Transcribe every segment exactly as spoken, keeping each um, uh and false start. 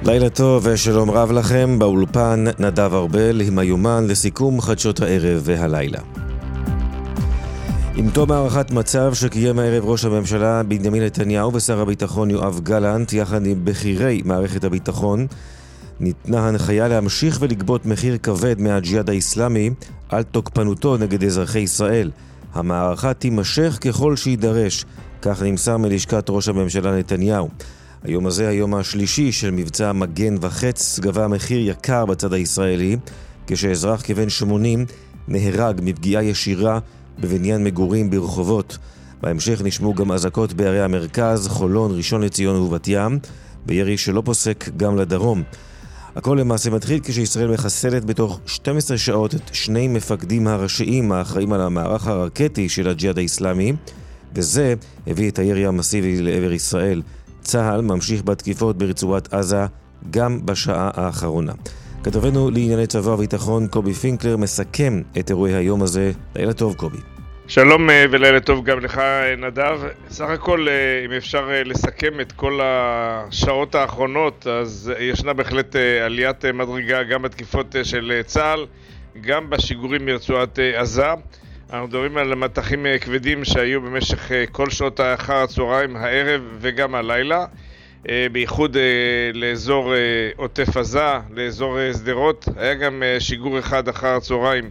לילה טוב ושלום רב לכם, באולפן נדב ארבל עם היומן לסיכום חדשות הערב והלילה. עם תום הערכת מצב שקיים הערב ראש הממשלה בנימין נתניהו ושר הביטחון יואב גלנט יחד עם בכירי מערכת הביטחון, ניתנה הנחיה להמשיך ולגבות מחיר כבד מהג'יהאד האסלאמי על תוקפנותו נגד אזרחי ישראל. המערכה תימשך ככל שידרש, כך נמסר מלשכת ראש הממשלה נתניהו. היום הזה, היום השלישי של מבצע מגן וחץ, גבה מחיר יקר בצד הישראלי, כשאזרח כבן שמונים נהרג מפגיעה ישירה בבניין מגורים ברחובות. בהמשך נשמעו גם אזעקות בערי המרכז, חולון, ראשון לציון ובת ים, בירי שלא פוסק גם לדרום. הכל למעשה מתחיל כשישראל מחסלת בתוך שתים עשרה שעות את שני מפקדים הראשיים האחראים על המערך הרקטי של הג'יהאד האסלאמי, וזה הביא את הירי המסיבי לעבר ישראל. צה"ל ממשיך בתקיפות ברצועת עזה גם בשעה האחרונה. כתבנו לענייני צבא וביטחון קובי פינקלר מסכם את אירועי היום הזה. לילה טוב קובי. שלום ולילה טוב גם לך נדב. סך הכל אם אפשר לסכם את כל השעות האחרונות, אז ישנה בהחלט עליית מדרגה גם בתקיפות של צה"ל, גם בשיגורים מרצועת עזה. אנחנו מדברים על מתחים כבדים שהיו במשך כל שעות אחר הצהריים, הערב וגם הלילה, בייחוד לאזור עוטף עזה, לאזור שדרות. היה גם שיגור אחד אחר הצהריים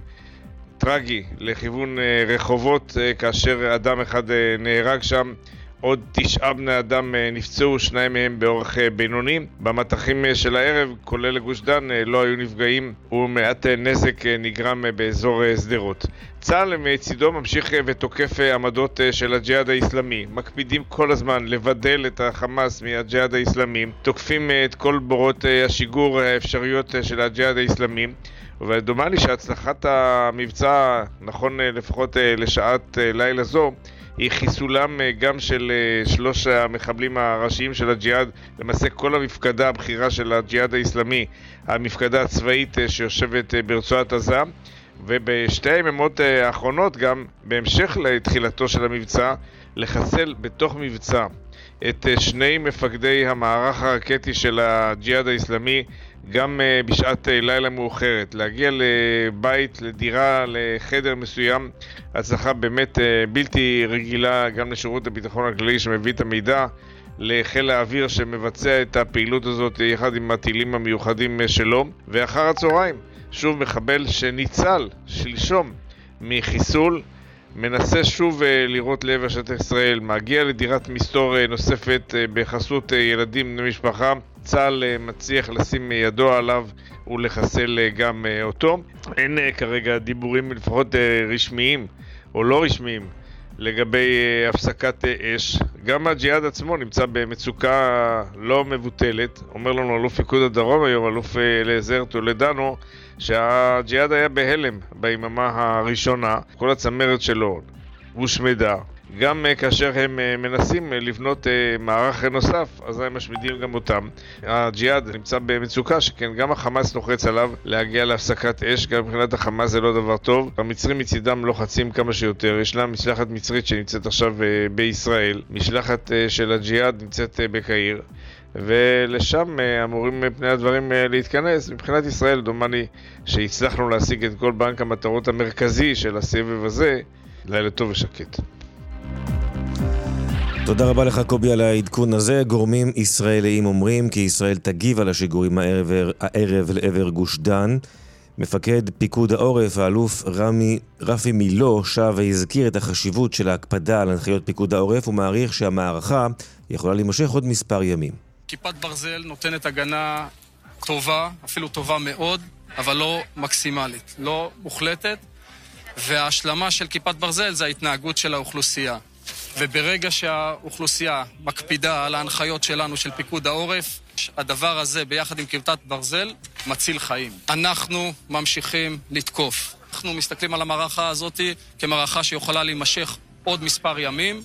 טרגי לכיוון רחובות, כאשר אדם אחד נהרג שם, עוד תשעה בני אדם נפצעו, שניים מהם באורך בינוני. במתחים של הערב, כולל גוש דן, לא היו נפגעים ומעט נזק נגרם באזור שדרות. צה"ל מצידו ממשיך ותוקף עמדות של הג'יהאד האסלאמי. מקפידים כל הזמן לבדל את החמאס מהג'יהאד האסלאמי, תוקפים את כל בורות השיגור האפשריות של הג'יהאד האסלאמי, ודומה לי שהצלחת המבצע, נכון לפחות לשעת לילה זו, היא חיסולם גם של שלוש המחבלים הראשיים של הג'יהאד. למעשה כל המפקדה הבכירה של הג'יהאד האסלאמי, המפקדה הצבאית שיושבת ברצועת עזה, ובשתי היממות האחרונות גם בהמשך לתחילתו של המבצע, לחסל בתוך מבצע את שני מפקדי המערך הרקטי של הג'יהאד האסלאמי, גם בשעת לילה מאוחרת, להגיע לבית, לדירה, לחדר מסוים. הצלחה באמת בלתי רגילה גם לשירות הביטחון הכללי שמביא את המידע, לחיל האוויר שמבצע את הפעילות הזאת יחד עם הטילים המיוחדים שלו. ואחר הצהריים שוב מחבל שניצל שלשום מחיסול, מנסה שוב לראות לעבר שטח ישראל, מגיע לדירת מסתור נוספת בחסות ילדים במשפחה. צה"ל מצליח לשים ידו עליו ולחסל גם אותו. אין כרגע דיבורים לפחות רשמיים או לא רשמיים לגבי הפסקת אש. גם הג'יהאד עצמו נמצא במצוקה לא מבוטלת. אומר לנו אלוף פיקוד הדרום היום, אלוף אליעזר טולדנו, שהג'יהאד היה בהלם ביממה הראשונה. כל הצמרת שלו הושמדה. גם כאשר הם מנסים לבנות מערך נוסף, אז הם משמידים גם אותם. הג'יהאד נמצא במצוקה שכן גם החמאס לוחץ עליו להגיע להפסקת אש. גם מבחינת החמאס זה לא דבר טוב. המצרים מצידם לוחצים כמה שיותר. ישנה משלחת מצרית שנמצאת עכשיו בישראל, משלחת של הג'יהאד נמצאת בקהיר, ולשם אמורים פני הדברים להתכנס. מבחינת ישראל דומני שהצלחנו להשיג את כל בנק המטרות המרכזי של הסבב הזה. לילה טוב ושקט. תודה רבה לך קובי על העדכון הזה. גורמים ישראליים אומרים כי ישראל תגיב על השיגורים הערב, הערב לעבר גוש דן. מפקד פיקוד העורף, האלוף רמי, רפי מילו, שב והזכיר את החשיבות של ההקפדה על הנחיות פיקוד העורף, ומעריך שהמערכה יכולה להימשך עוד מספר ימים. כיפת ברזל נותנת הגנה טובה, אפילו טובה מאוד, אבל לא מקסימלית, לא מוחלטת, וההשלמה של כיפת ברזל זה ההתנהגות של האוכלוסייה. וברגע שהאוכלוסייה מקפידה על ההנחיות שלנו של פיקוד העורף, הדבר הזה ביחד עם כיפת ברזל מציל חיים. אנחנו ממשיכים לתקוף. אנחנו מסתכלים על המערכה הזאת כמערכה שיכולה להימשך עוד מספר ימים.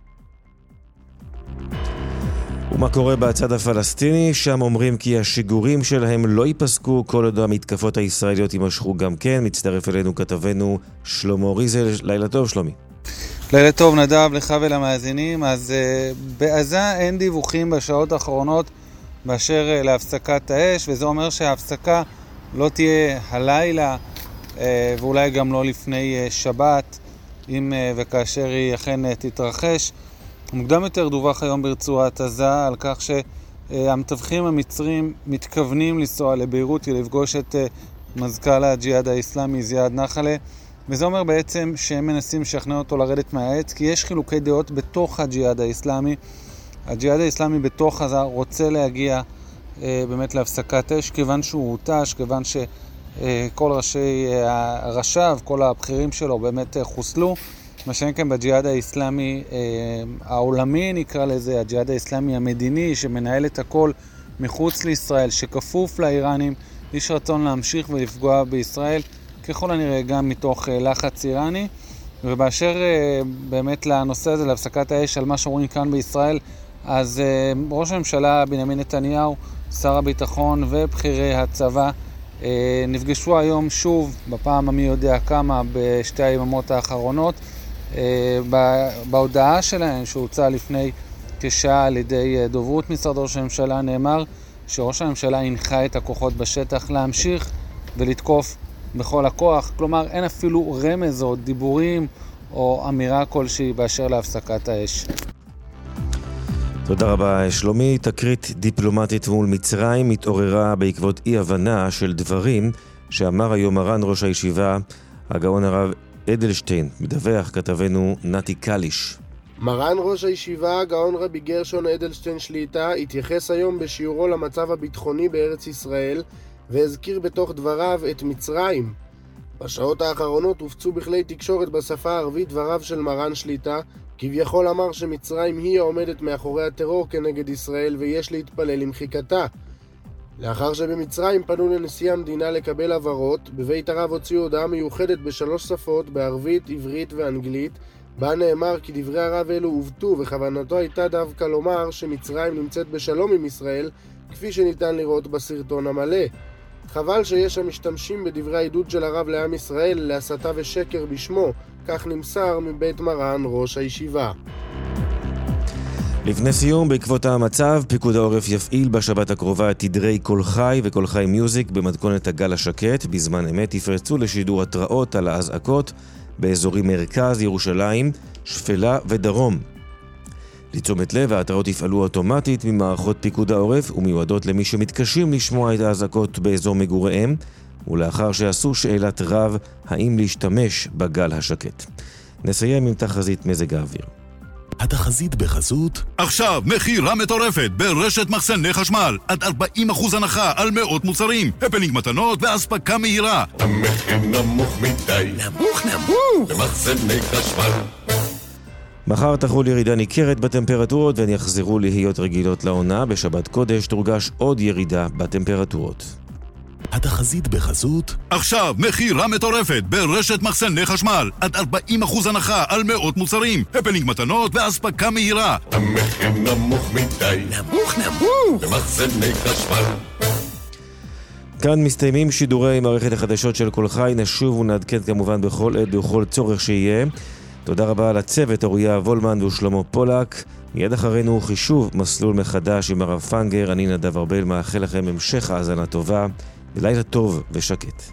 ומה קורה בצד הפלסטיני? שם אומרים כי השיגורים שלהם לא ייפסקו כל עוד המתקפות הישראליות יימשכו גם כן. מצטרף אלינו כתבנו שלמה ריזל. לילה טוב שלומי. לילה טוב נדב, לך ולמאזינים. אז uh, בעזה אין דיווחים בשעות האחרונות באשר להפסקת האש, וזה אומר שההפסקה לא תהיה הלילה, ואולי גם לא לפני שבת, אם וכאשר היא אכן תתרחש. מוקדם יותר דווח היום ברצועת עזה על כך שהמתווכים המצרים מתכוונים לנסוע לביירות לפגוש את מזכ"ל הג'יהאד האסלאמי זיאד נחלה, וזה אומר בעצם שהם מנסים לשכנע אותו לרדת מהעץ, כי יש חילוקי דעות בתוך הג'יהאד האסלאמי. הג'יהאד האסלאמי בתוך עזה רוצה להגיע אה, באמת להפסקת אש, כיוון שהוא הוטש, כיוון שכל ראשי הראשיו, כל הבכירים שלו באמת אה, חוסלו. מה שאין כאן בג'יהאד האסלאמי אה, העולמי נקרא לזה, הג'יהאד האסלאמי המדיני שמנהל את הכל מחוץ לישראל, שכפוף לאיראנים, יש רצון להמשיך ולפגוע בישראל, ככל הנראה גם מתוך אה, לחץ איראני. ובאשר אה, באמת לנושא הזה, להפסקת האש, על מה שאומרים כאן בישראל, אז אה, ראש הממשלה בנימין נתניהו, שר הביטחון ובכירי הצבא אה, נפגשו היום שוב, בפעם המי יודע כמה, בשתי היממות האחרונות. אה, בהודעה שלהם שהוצאה לפני כשעה על ידי דוברות משרד ראש הממשלה נאמר שראש הממשלה הנחה את הכוחות בשטח להמשיך ולתקוף בכל הכוח. כלומר, אין אפילו רמז או דיבורים או אמירה כלשהי באשר להפסקת האש. תודה רבה שלומי. תקרית דיפלומטית מול מצרים התעוררה בעקבות אי הבנה של דברים שאמר היום מרן ראש הישיבה הגאון הרב אדלשטיין. מדווח כתבנו נתי קליש. מרן ראש הישיבה הגאון רבי גרשון אדלשטיין שליטה התייחס היום בשיעורו למצב הביטחוני בארץ ישראל והזכיר בתוך דבריו את מצרים. בשעות האחרונות הופצו בכלי תקשורת בשפה הערבית דבריו של מרן שליטה, כביכול אמר שמצרים היא העומדת מאחורי הטרור כנגד ישראל ויש להתפלל למחיקתה. לאחר שבמצרים פנו לנשיא המדינה לקבל הבהרות, בבית הרב הוציאו הודעה מיוחדת בשלוש שפות, בערבית, עברית ואנגלית, בה נאמר כי דברי הרב אלו הובטו וכוונתו הייתה דווקא לומר שמצרים נמצאת בשלום עם ישראל, כפי שניתן לראות בסרטון המלא. חבל שיש המשתמשים בדברי העידוד של הרב לעם ישראל להסתה ושקר בשמו, כך נמסר מבית מרן ראש הישיבה. לפני סיום, בעקבות המצב, פיקוד העורף יפעיל בשבת הקרובה את תדרי כל חי וכל חי מיוזיק במתכונת הגל השקט. בזמן אמת יפרצו לשידור התראות על האזעקות באזורים מרכז, ירושלים, שפלה ודרום. לתשומת לב, ההתראות יפעלו אוטומטית ממערכות פיקוד העורף ומיועדות למי שמתקשים לשמוע את האזעקות באזור מגוריהם, ולאחר שעשו שאלת רב האם להשתמש בגל השקט. נסיים עם תחזית מזג האוויר. התחזית בחסות עכשיו מחירה מטורפת ברשת מחסני חשמל עד ארבעים אחוז הנחה על מאות מוצרים, הפנינג מתנות ואספקה מהירה. המחיר נמוך מדי, נמוך נמוך במחסני חשמל. מחר תחול ירידה ניכרת בטמפרטורות והן יחזרו להיות רגילות לעונה. בשבת קודש תורגש עוד ירידה בטמפרטורות. התחזית בחסות עכשיו מחירה מטורפת ברשת מחסני חשמל עד ארבעים אחוז הנחה על מאות מוצרים, הפנינג מתנות ואספקה מהירה. המחיר נמוך מדי, נמוך נמוך במחסני חשמל. כאן מסתיימים שידורי מערכת החדשות של כל חי. נשוב ונעדכן כמובן בכל עת בכל צורך שיהיה. תודה רבה לצוות אוריה וולמן ושלמה פולק. מיד אחרינו חישוב מסלול מחדש עם הרב פנגר. אני נדב ארבל, מאחל לכם המשך האזנה טובה ולילה טוב ושקט.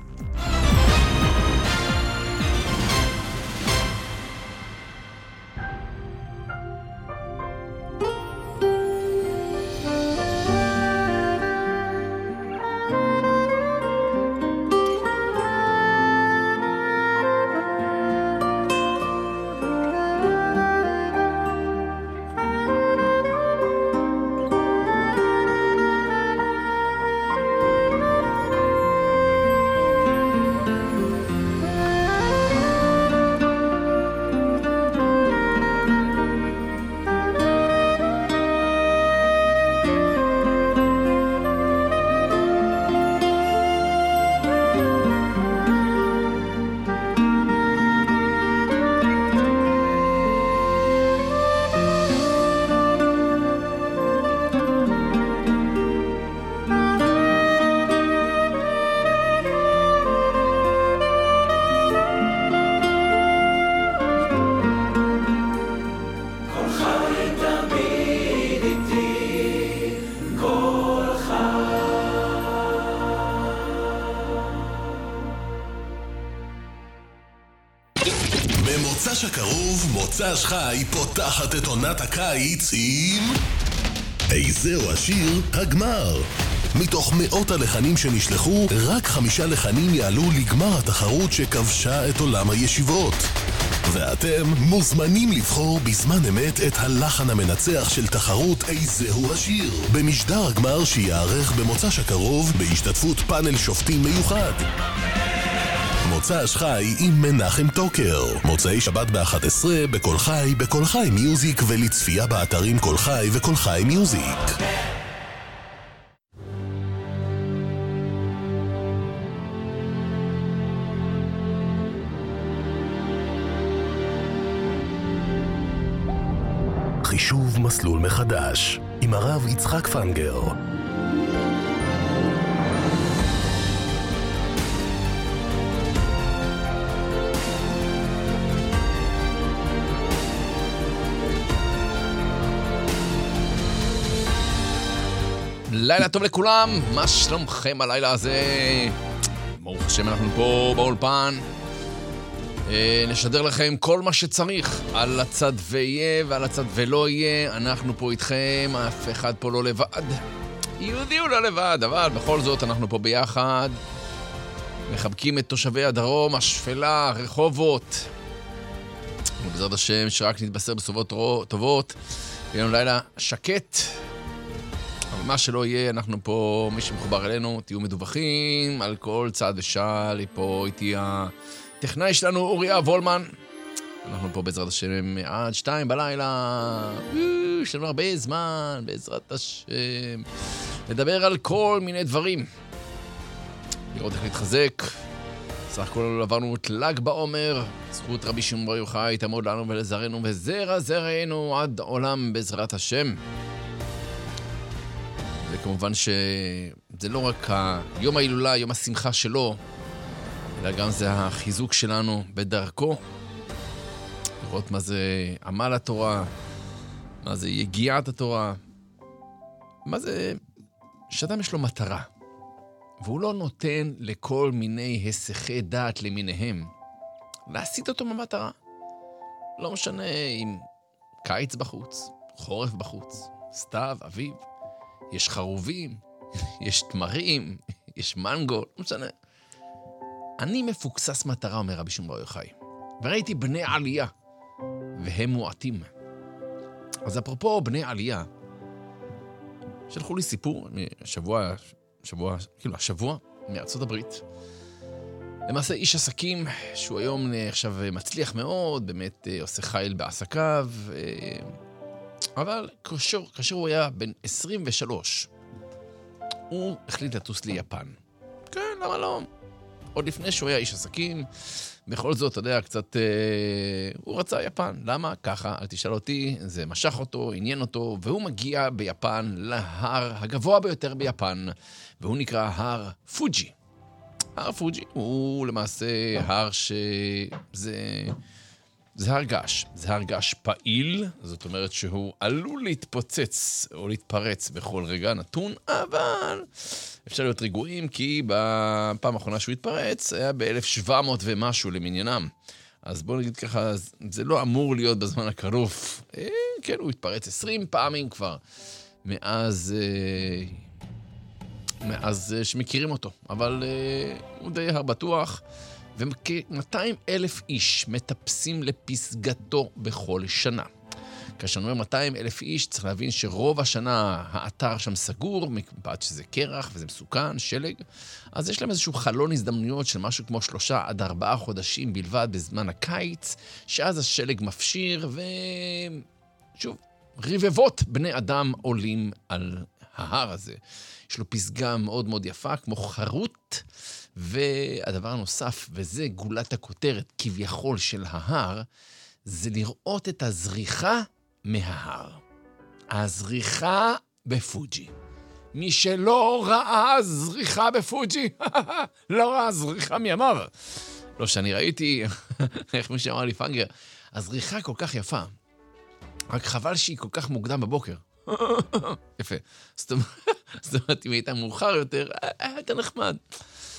בחודש הקרוב מוצ"ש חי פותחת את עונת הקיץ עם איזהו השיר הגמר. מתוך מאות הלחנים שנשלחו, רק חמישה לחנים יעלו לגמר התחרות שכבשה את עולם הישיבות. ואתם מוזמנים לבחור בזמן אמת את הלחן המנצח של תחרות איזהו השיר במשדר הגמר שיערך במוצ"ש הקרוב בהשתתפות פאנל שופטים מיוחד. מוצ"ש חי עם מנחם טוקר, מוצאי שבת ב-אחת עשרה בכל חי, בכל חי מיוזיק, ולצפייה באתרים כל חי וכל חי מיוזיק. חישוב מסלול מחדש עם הרב יצחק פנגר. לילה טוב לכולם, מה שלומכם הלילה הזה? ברוך השם, אנחנו פה באולפן, נשדר לכם כל מה שצריך על הצד ויהיה ועל הצד ולא יהיה. אנחנו פה איתכם, אף אחד פה לא לבד, יהודי הוא לא לבד, אבל בכל זאת אנחנו פה ביחד, מחבקים את תושבי הדרום, השפלה, רחובות, ובעזרת השם שרק נתבשר בסובות טובות, יהיה לנו לילה שקט. מה שלא יהיה, אנחנו פה, מי שמחובר אלינו, תהיו מדווחים על כל צעד ושעל. פה איתי הטכנאי שלנו, אוריה וולמן. אנחנו פה בעזרת השם עד שתיים בלילה. יש לנו הרבה זמן, בעזרת השם. לדבר על כל מיני דברים. לראות איך להתחזק. סך הכל עברנו את ל"ג בעומר. זכות רבי שמעון בר יוחאי תעמוד לנו ולזרענו וזרע זרענו עד עולם בעזרת השם. וכמובן שזה לא רק יום ההילולה, יום השמחה שלו, אלא גם זה החיזוק שלנו בדרכו. לראות מה זה עמל התורה, מה זה יגיעת התורה, מה זה שאדם יש לו מטרה, והוא לא נותן לכל מיני היסחי דעת למיניהם להסיט אותו ממטרה. לא משנה אם קיץ בחוץ, חורף בחוץ, סתיו, אביב, יש חרובים, יש תמרים, יש מנגו, לא משנה. אני מפוקסס מטרה, אומר רבי שמעון בר יוחאי, וראיתי בני עלייה, והם מועטים. אז אפרופו בני עלייה, שלחו לי סיפור, שבוע, שבוע, כאילו השבוע, מארצות הברית. למעשה איש עסקים, שהוא היום עכשיו מצליח מאוד, באמת עושה חייל בעסקיו, אבל כאשר, כאשר הוא היה בן עשרים ושלוש, הוא החליט לטוס ליפן. כן, למה לא? עוד לפני שהוא היה איש עסקים, בכל זאת, אתה יודע, קצת, אה, הוא רצה יפן. למה? ככה, אל תשאל אותי, זה משך אותו, עניין אותו, והוא מגיע ביפן להר הגבוה ביותר ביפן, והוא נקרא הר פוג'י. הר פוג'י הוא למעשה הר שזה... זה הר געש, זה הר געש פעיל, זאת אומרת שהוא עלול להתפוצץ או להתפרץ בכל רגע נתון, אבל אפשר להיות רגועים, כי בפעם האחרונה שהוא התפרץ היה ב-אלף שבע מאות ומשהו למניינם. אז בואו נגיד ככה, זה לא אמור להיות בזמן הקרוב. אה, כן, הוא התפרץ עשרים פעמים כבר, מאז, אה, מאז אה, שמכירים אותו, אבל אה, הוא די הר בטוח. וכ-מאתיים אלף איש מטפסים לפסגתו בכל שנה. כאשר נאמר מאתיים אלף איש, צריך להבין שרוב השנה האתר שם סגור, מפאת שזה קרח וזה מסוכן, שלג, אז יש להם איזשהו חלון הזדמנויות של משהו כמו שלושה עד ארבעה חודשים בלבד בזמן הקיץ, שאז השלג מפשיר, ושוב, רבבות בני אדם עולים על ההר הזה. יש לו פסגה מאוד מאוד יפה, כמו חרוט, והדבר הנוסף, וזה גולת הכותרת כביכול של ההר, זה לראות את הזריחה מההר. הזריחה בפוג'י. מי שלא ראה זריחה בפוג'י, לא ראה זריחה מימיו. לא שאני ראיתי, איך מי שאמר לי פנגר, הזריחה כל כך יפה, רק חבל שהיא כל כך מוקדם בבוקר. יפה. זאת אומרת, אם הייתה מאוחר יותר, הייתה נחמד.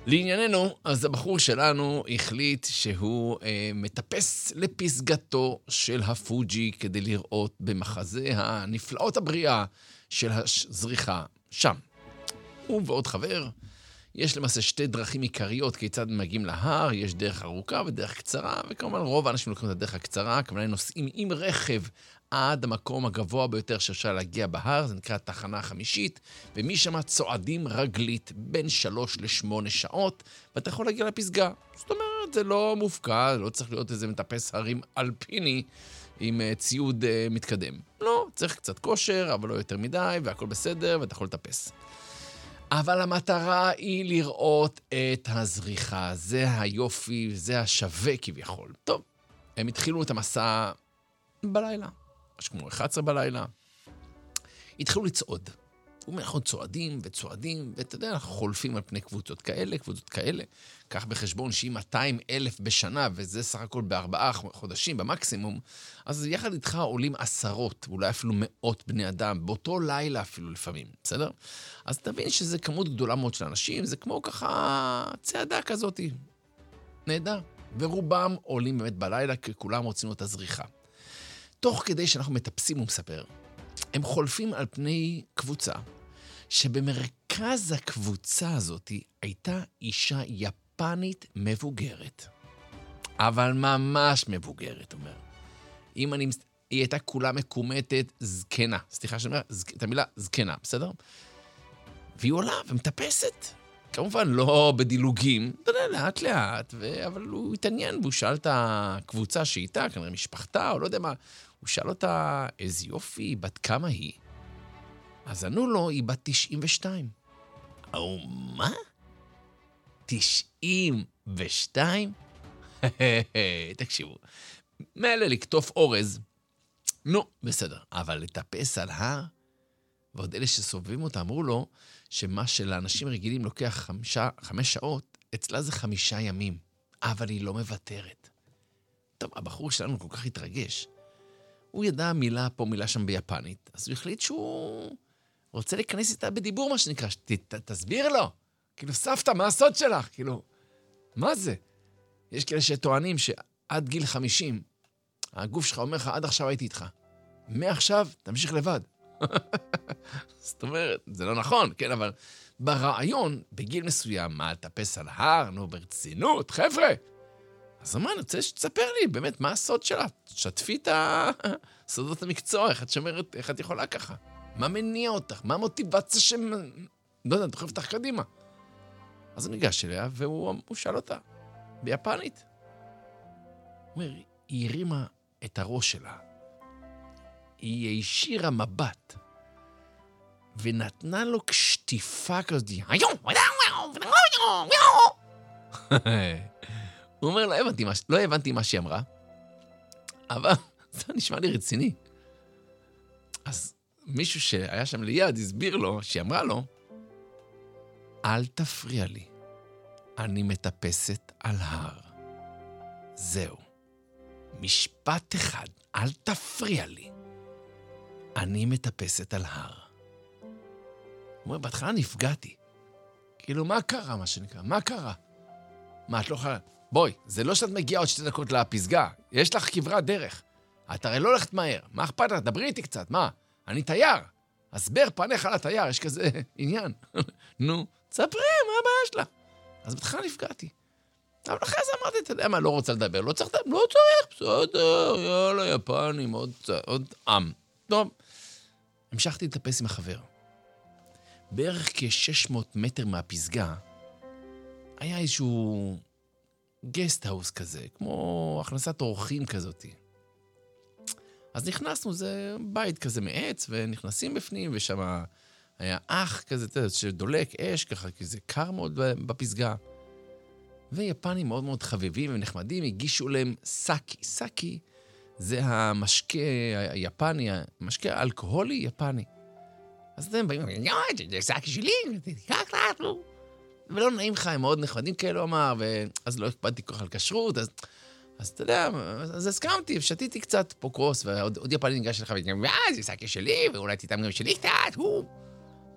לענייננו, אז הבחור שלנו החליט שהוא אה, מטפס לפסגתו של הפוג'י כדי לראות במחזה הנפלאות הבריאה של הזריחה שם. הוא ועוד חבר, יש למעשה שתי דרכים עיקריות כיצד מגיעים להר, יש דרך ארוכה ודרך קצרה, וכמובן רוב האנשים לוקחים את הדרך הקצרה, כמובן נוסעים עם רכב עד המקום הגבוה ביותר שאפשר להגיע בהר, זה נקרא תחנה החמישית, ומשם צועדים רגלית בין שלוש לשמונה שעות, ואתה יכול להגיע לפסגה. זאת אומרת, זה לא מופקע, לא צריך להיות איזה מטפס הרים אלפיני עם ציוד uh, מתקדם. לא, צריך קצת כושר, אבל לא יותר מדי, והכל בסדר, ואתה יכול לטפס. אבל המטרה היא לראות את הזריחה, זה היופי, זה השווה כביכול. טוב, הם התחילו את המסע בלילה. משהו כמו אחת עשרה בלילה, התחילו לצעוד. אנחנו צועדים וצועדים, ואתה יודע, אנחנו חולפים על פני קבוצות כאלה, קבוצות כאלה. כך בחשבון שהיא מאתיים אלף בשנה, וזה סך הכל בארבעה חודשים במקסימום, אז יחד איתך עולים עשרות, אולי אפילו מאות בני אדם, באותו לילה אפילו לפעמים, בסדר? אז תבין שזה כמות גדולה מאוד של אנשים, זה כמו ככה צעדה כזאת. נהדר. ורובם עולים באמת בלילה, כי כולם רוצים את הזריחה. תוך כדי שאנחנו מטפסים, הוא מספר, הם חולפים על פני קבוצה, שבמרכז הקבוצה הזאת הייתה אישה יפנית מבוגרת. אבל ממש מבוגרת, אומר. אם אני... היא הייתה כולה מקומטת זקנה. סליחה שאני אומר, ז... את המילה זקנה, בסדר? והיא עולה ומטפסת. כמובן לא בדילוגים, אתה יודע, לאט לאט, ו... אבל הוא התעניין, והוא שאל את הקבוצה שאיתה, כנראה משפחתה, או לא יודע מה, הוא שאל אותה, איזה יופי, בת כמה היא? אז ענו לו, היא בת תשעים ושתיים. או מה? תשעים ושתיים? תקשיבו, מילא לקטוף אורז, נו, בסדר, אבל לטפס על הר, ועוד אלה שסובבים אותה אמרו לו, שמה שלאנשים רגילים לוקח חמישה, חמש שעות, אצלה זה חמישה ימים, אבל היא לא מוותרת. טוב, הבחור שלנו כל כך התרגש. הוא ידע מילה פה, מילה שם ביפנית, אז הוא החליט שהוא רוצה להיכנס איתה בדיבור, מה שנקרא, ת, ת, תסביר לו. כאילו, סבתא, מה הסוד שלך? כאילו, מה זה? יש כאלה שטוענים שעד גיל חמישים, הגוף שלך אומר לך, עד עכשיו הייתי איתך. מעכשיו, תמשיך לבד. זאת אומרת, זה לא נכון, כן, אבל ברעיון, בגיל מסוים, מה, תפס על הר, נו, ברצינות, חבר'ה. אז מה, אני רוצה שתספר לי, באמת, מה הסוד שלה? שתפי את הסודות המקצוע, איך את שומרת, איך את יכולה ככה? מה מניע אותך? מה המוטיבציה ש... לא יודע, דוחף אותך קדימה. אז הוא ניגש אליה, והוא שאל אותה, ביפנית. הוא אומר, היא הרימה את הראש שלה. היא הישירה מבט, ונתנה לו כשטיפה כזאת, הוא אומר, לא הבנתי מה, לא הבנתי מה שהיא אמרה, אבל זה נשמע לי רציני. אז מישהו שהיה שם ליד הסביר לו, שהיא אמרה לו, אל תפריע לי, אני מטפסת על הר. זהו. משפט אחד, אל תפריע לי. אני מטפסת על הר. הוא אומר, בהתחלה נפגעתי. כאילו, מה קרה, מה שנקרא? מה קרה? מה, את לא יכולה... בואי, זה לא שאת מגיעה עוד שתי דקות לפסגה. יש לך כברת דרך. את הרי לא הולכת מהר. מה אכפת לך? דברי איתי קצת. מה? אני תייר. הסבר פניך על התייר, יש כזה עניין. נו, תספרי, מה הבעיה שלה? אז בהתחלה נפגעתי. אבל אחרי זה אמרתי, אתה יודע מה, לא רוצה לדבר, לא צריך לדבר, לא צריך, בסדר, יאללה, יפנים, עוד, עוד עם. טוב, המשכתי לטפס עם החבר. בערך כ-שש מאות מטר מהפסגה, היה איזשהו גסט-האוס כזה, כמו הכנסת אורחים כזאת. אז נכנסנו, זה בית כזה מעץ, ונכנסים בפנים, ושם היה אח כזה, אתה יודע, שדולק אש ככה, כי זה קר מאוד בפסגה. ויפנים מאוד מאוד חביבים ונחמדים, הגישו להם סאקי. סאקי זה המשקה היפני, המשקה האלכוהולי יפני. אז אתם באים, זה סאקי שלי, תיקח לנו. ולא נעים לך, הם מאוד נחמדים כאלו אמר, ואז לא הקפדתי כל כך על כשרות, אז, אז אתה יודע, אז הסכמתי, שתיתי קצת פה קרוס, ועוד יפני ניגש לך, וזה סאקי שלי, ואולי תיתם גם שלי קצת, הוא.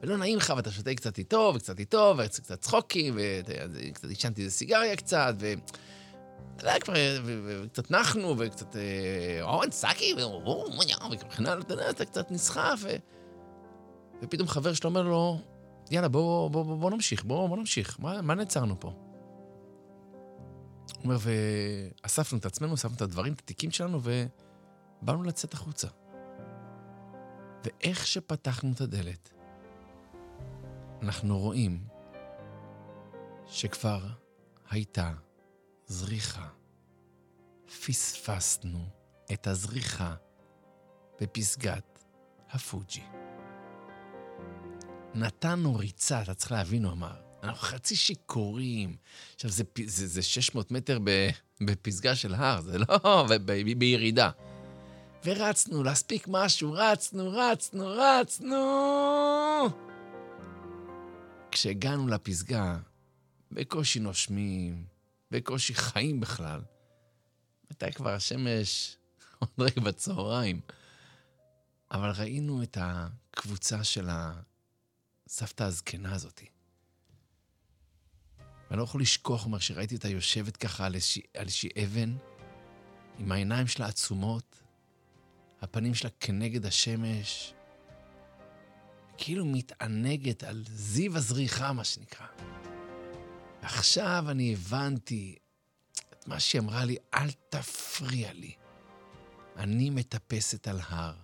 ולא נעים לך, ואתה שותה קצת איתו, וקצת איתו, וקצת צחוקים, וקצת ישנתי איזה סיגריה קצת, ו... אתה יודע, כבר, וקצת נחנו, וקצת... אורן סאקי, וכן הלאה, אתה יודע, אתה קצת נסחף, ו... ופתאום חבר שלו אומר לו, יאללה, בוא, בוא, בוא, בוא נמשיך, בוא, בוא נמשיך, מה, מה נעצרנו פה? הוא אומר, ואספנו את עצמנו, אספנו את הדברים, את התיקים שלנו, ובאנו לצאת החוצה. ואיך שפתחנו את הדלת, אנחנו רואים שכבר הייתה זריחה. פספסנו את הזריחה בפסגת הפוג'י. נתנו ריצה, אתה צריך להבין, הוא אמר. אנחנו חצי שיקורים. עכשיו, זה, זה, זה שש מאות מטר בפסגה של הר, זה לא ב, ב, בירידה. ורצנו, להספיק משהו, רצנו, רצנו, רצנו. כשהגענו לפסגה, בקושי נושמים, בקושי חיים בכלל. מתי כבר השמש עוד רגע בצהריים. אבל ראינו את הקבוצה של הסבתא הזקנה הזאת. ואני לא יכול לשכוח, אומר, שראיתי אותה יושבת ככה על איזושהי, על איזושהי אבן, עם העיניים שלה עצומות, הפנים שלה כנגד השמש, כאילו מתענגת על זיו הזריחה, מה שנקרא. עכשיו אני הבנתי את מה שהיא אמרה לי, אל תפריע לי. אני מטפסת על הר.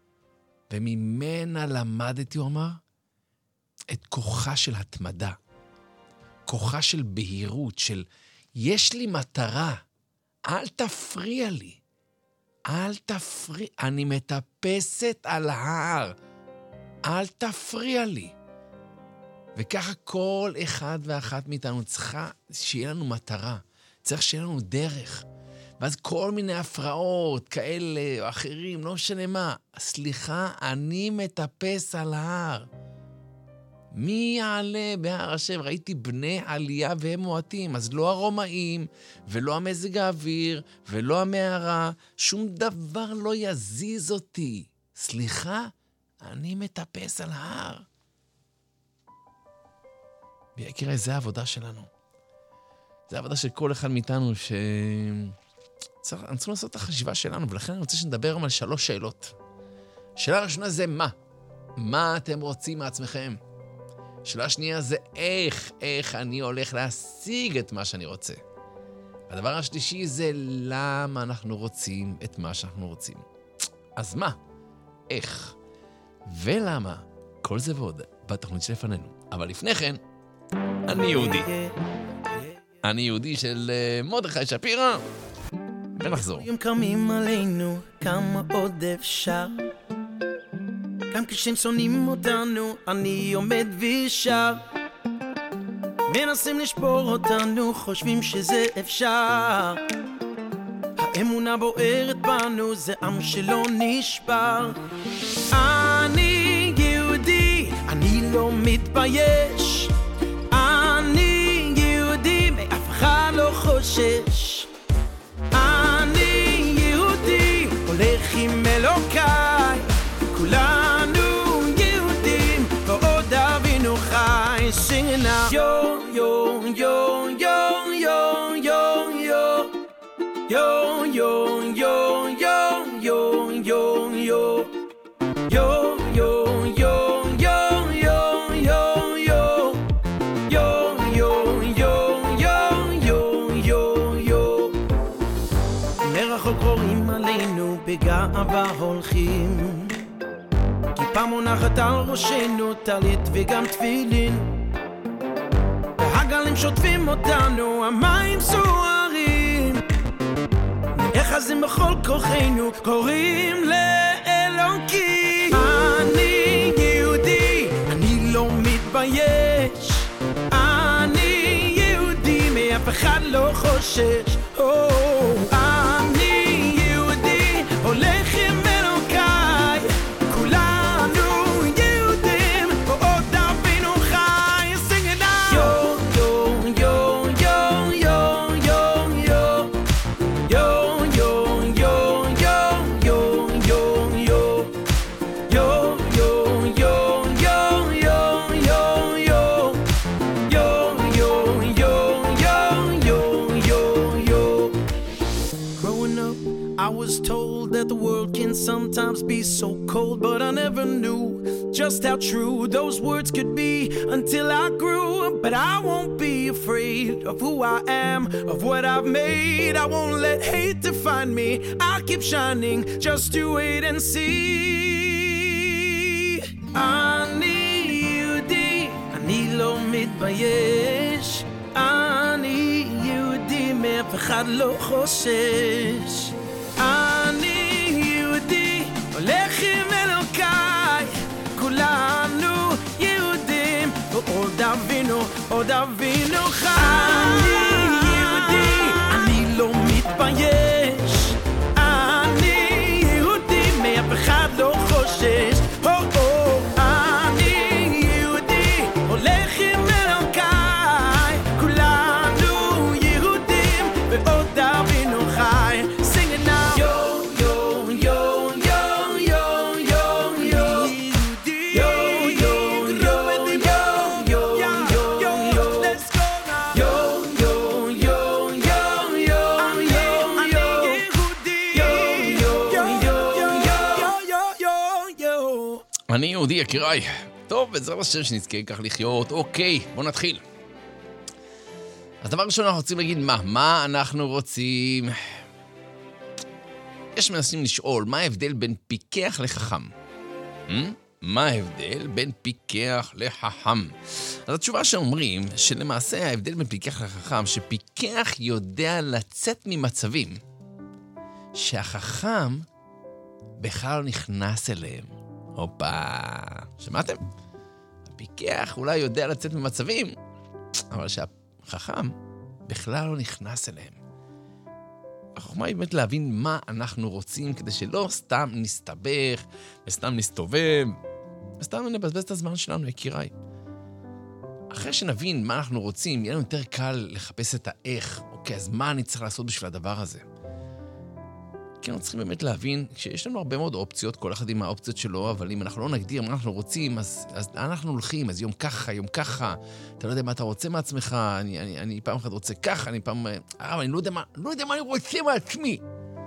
וממנה למדתי, הוא אמר, את כוחה של התמדה. כוחה של בהירות, של יש לי מטרה, אל תפריע לי. אל תפריע, אני מטפסת על ההר. אל תפריע לי. וככה כל אחד ואחת מאיתנו צריכה שיהיה לנו מטרה. צריך שיהיה לנו דרך. ואז כל מיני הפרעות, כאלה או אחרים, לא משנה מה. סליחה, אני מטפס על ההר. מי יעלה בהר השם? ראיתי בני עלייה והם מועטים, אז לא הרומאים, ולא המזג האוויר, ולא המערה, שום דבר לא יזיז אותי. סליחה, אני מטפס על ההר. ויקירה, זה העבודה שלנו. זה העבודה של כל אחד מאיתנו, ש... צריך, אני צריך לעשות את החשיבה שלנו, ולכן אני רוצה שנדבר על שלוש שאלות. שאלה הראשונה זה מה? מה אתם רוצים מעצמכם? שאלה שנייה זה איך, איך אני הולך להשיג את מה שאני רוצה. הדבר השלישי זה למה אנחנו רוצים את מה שאנחנו רוצים. אז מה? איך? ולמה? כל זה ועוד בתוכנית שלפנינו. אבל לפני כן, אני יהודי. אני יהודי של מרדכי שפירא. ונחזור. יום קמים עלינו, כמה עוד אפשר. גם כשהם שונאים אותנו, אני עומד ושר. מנסים לשבור אותנו, חושבים שזה אפשר. האמונה בוערת בנו, זה עם שלא נשבר. אני יהודי, אני לא מתבייש. אני יהודי, מאף אחד לא חושש. אני יהודי, הולך עם אלוקיי. כולנו יהודים, ועוד אבינו חי. Sing it now. Yo, yo, yo, yo, yo, yo, yo. Yo, yo, yo, yo, yo, yo, yo. Yo, yo, yo, yo, yo, yo, yo. Yo, yo, yo, yo, yo, yo, yo. מרחוק רואים עלינו, בגאווה הולכים. כיפה מונחת על ראשנו, טלית וגם תפילין. והגלים שוטפים אותנו, המים סוערים. נאחזים בכל כוחנו, קוראים לאלוקים. אני יהודי, אני לא מתבייש. אני יהודי, מאף אחד לא חושש. אני יהודי, הולך עם אלוקיי. כולנו יהודים, ועוד אבינו חי. Sing it now. Yo, yo, yo, yo, yo, yo, yo. Yo, yo, yo, yo, yo, yo, yo. Yo, yo, yo, yo, yo, sometimes be so cold, but I never knew just how true those words could be until I grew. But I won't be afraid of who I am, of what I've made. I won't let hate define me. I'll keep shining just to wait and see. אני יהודי, אני לא מתבייש. אני יהודי, מאף אחד לא חושש. אני יהודי, הולך עם אלוקיי. כולנו יהודים, ועוד אבינו, עוד אבינו חי. אני יהודי, אני לא מתבייש. אני יהודי, מאף אחד לא חושש. אני יהודי, יקיריי. טוב, בעזרת השם שנזכה כך לחיות. אוקיי, בואו נתחיל. אז דבר ראשון אנחנו רוצים להגיד מה? מה אנחנו רוצים? יש מנסים לשאול, מה ההבדל בין פיקח לחכם? Hmm? מה ההבדל בין פיקח לחכם? אז התשובה שאומרים, שלמעשה ההבדל בין פיקח לחכם, שפיקח יודע לצאת ממצבים, שהחכם בכלל לא נכנס אליהם. הופה, שמעתם? הפיקח אולי יודע לצאת ממצבים, אבל שהחכם בכלל לא נכנס אליהם. החוכמה היא באמת להבין מה אנחנו רוצים, כדי שלא סתם נסתבך, וסתם נסתובב, וסתם נבזבז את הזמן שלנו, יקיריי. אחרי שנבין מה אנחנו רוצים, יהיה לנו יותר קל לחפש את האיך. אוקיי, אז מה אני צריך לעשות בשביל הדבר הזה? כי אנחנו צריכים באמת להבין שיש לנו הרבה מאוד אופציות, כל אחד עם האופציות שלו, אבל אם אנחנו לא נגדיר מה אנחנו רוצים, אז, אז אנחנו הולכים, אז יום ככה, יום ככה, אתה לא יודע מה אתה רוצה מעצמך, אני, אני, אני פעם אחת רוצה ככה, אני פעם, אה, אני לא יודע מה, לא יודע מה אני רוצה מעצמי.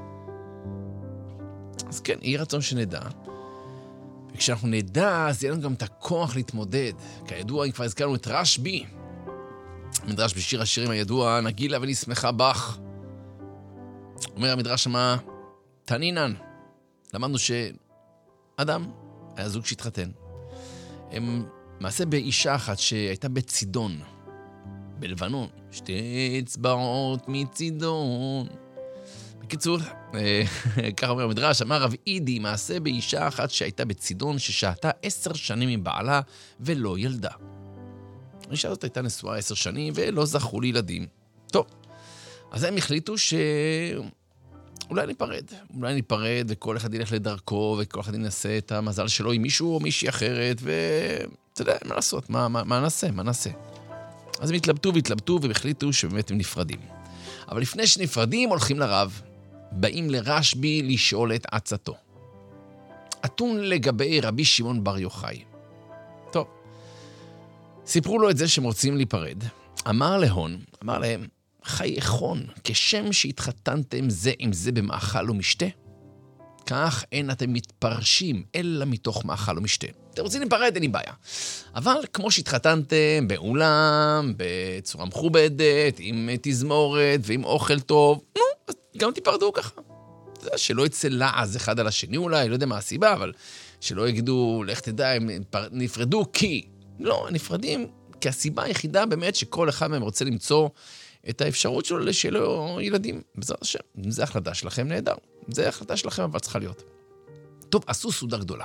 אז כן, יהיה רצון שנדע. וכשאנחנו נדע, אז יהיה לנו גם את הכוח להתמודד. כידוע, אם כבר הזכרנו את רשב"י, מדרש בשיר השירים הידוע, נגילה ונשמחה בך. אומר המדרש שמה, תנינן, למדנו שאדם היה זוג שהתחתן. הם מעשה באישה אחת שהייתה בצידון, בלבנון, שתי אצבעות מצידון. בקיצור, ככה אומר המדרש, אמר רב אידי, מעשה באישה אחת שהייתה בצידון, ששהתה עשר שנים עם בעלה ולא ילדה. האישה הזאת הייתה נשואה עשר שנים ולא זכו לילדים. טוב, אז הם החליטו ש... אולי ניפרד, אולי ניפרד וכל אחד ילך לדרכו וכל אחד ינסה את המזל שלו עם מישהו או מישהי אחרת ואתה יודע, מה לעשות, מה, מה, מה נעשה, מה נעשה. אז הם התלבטו והתלבטו והחליטו שבאמת הם נפרדים. אבל לפני שנפרדים הולכים לרב, באים לרשב"י לשאול את עצתו. אתון לגבי רבי שמעון בר יוחאי. טוב, סיפרו לו את זה שהם רוצים להיפרד. אמר להון, אמר להם, חייכון, כשם שהתחתנתם זה עם זה במאכל ומשתה, כך אין אתם מתפרשים, אלא מתוך מאכל ומשתה. אתם רוצים להיפרד, אין לי בעיה. אבל כמו שהתחתנתם באולם, בצורה מכובדת, עם תזמורת ועם אוכל טוב, נו, אז גם תיפרדו ככה. זה שלא יצא לעז אחד על השני אולי, לא יודע מה הסיבה, אבל שלא יגידו, לך תדע, הם נפרדו כי... לא, נפרדים, כי הסיבה היחידה באמת שכל אחד מהם רוצה למצוא את האפשרות שלו לשאלה ילדים. בעזרת השם, זה החלטה שלכם נהדר. זה החלטה שלכם, אבל צריכה להיות. טוב, עשו סעודה גדולה.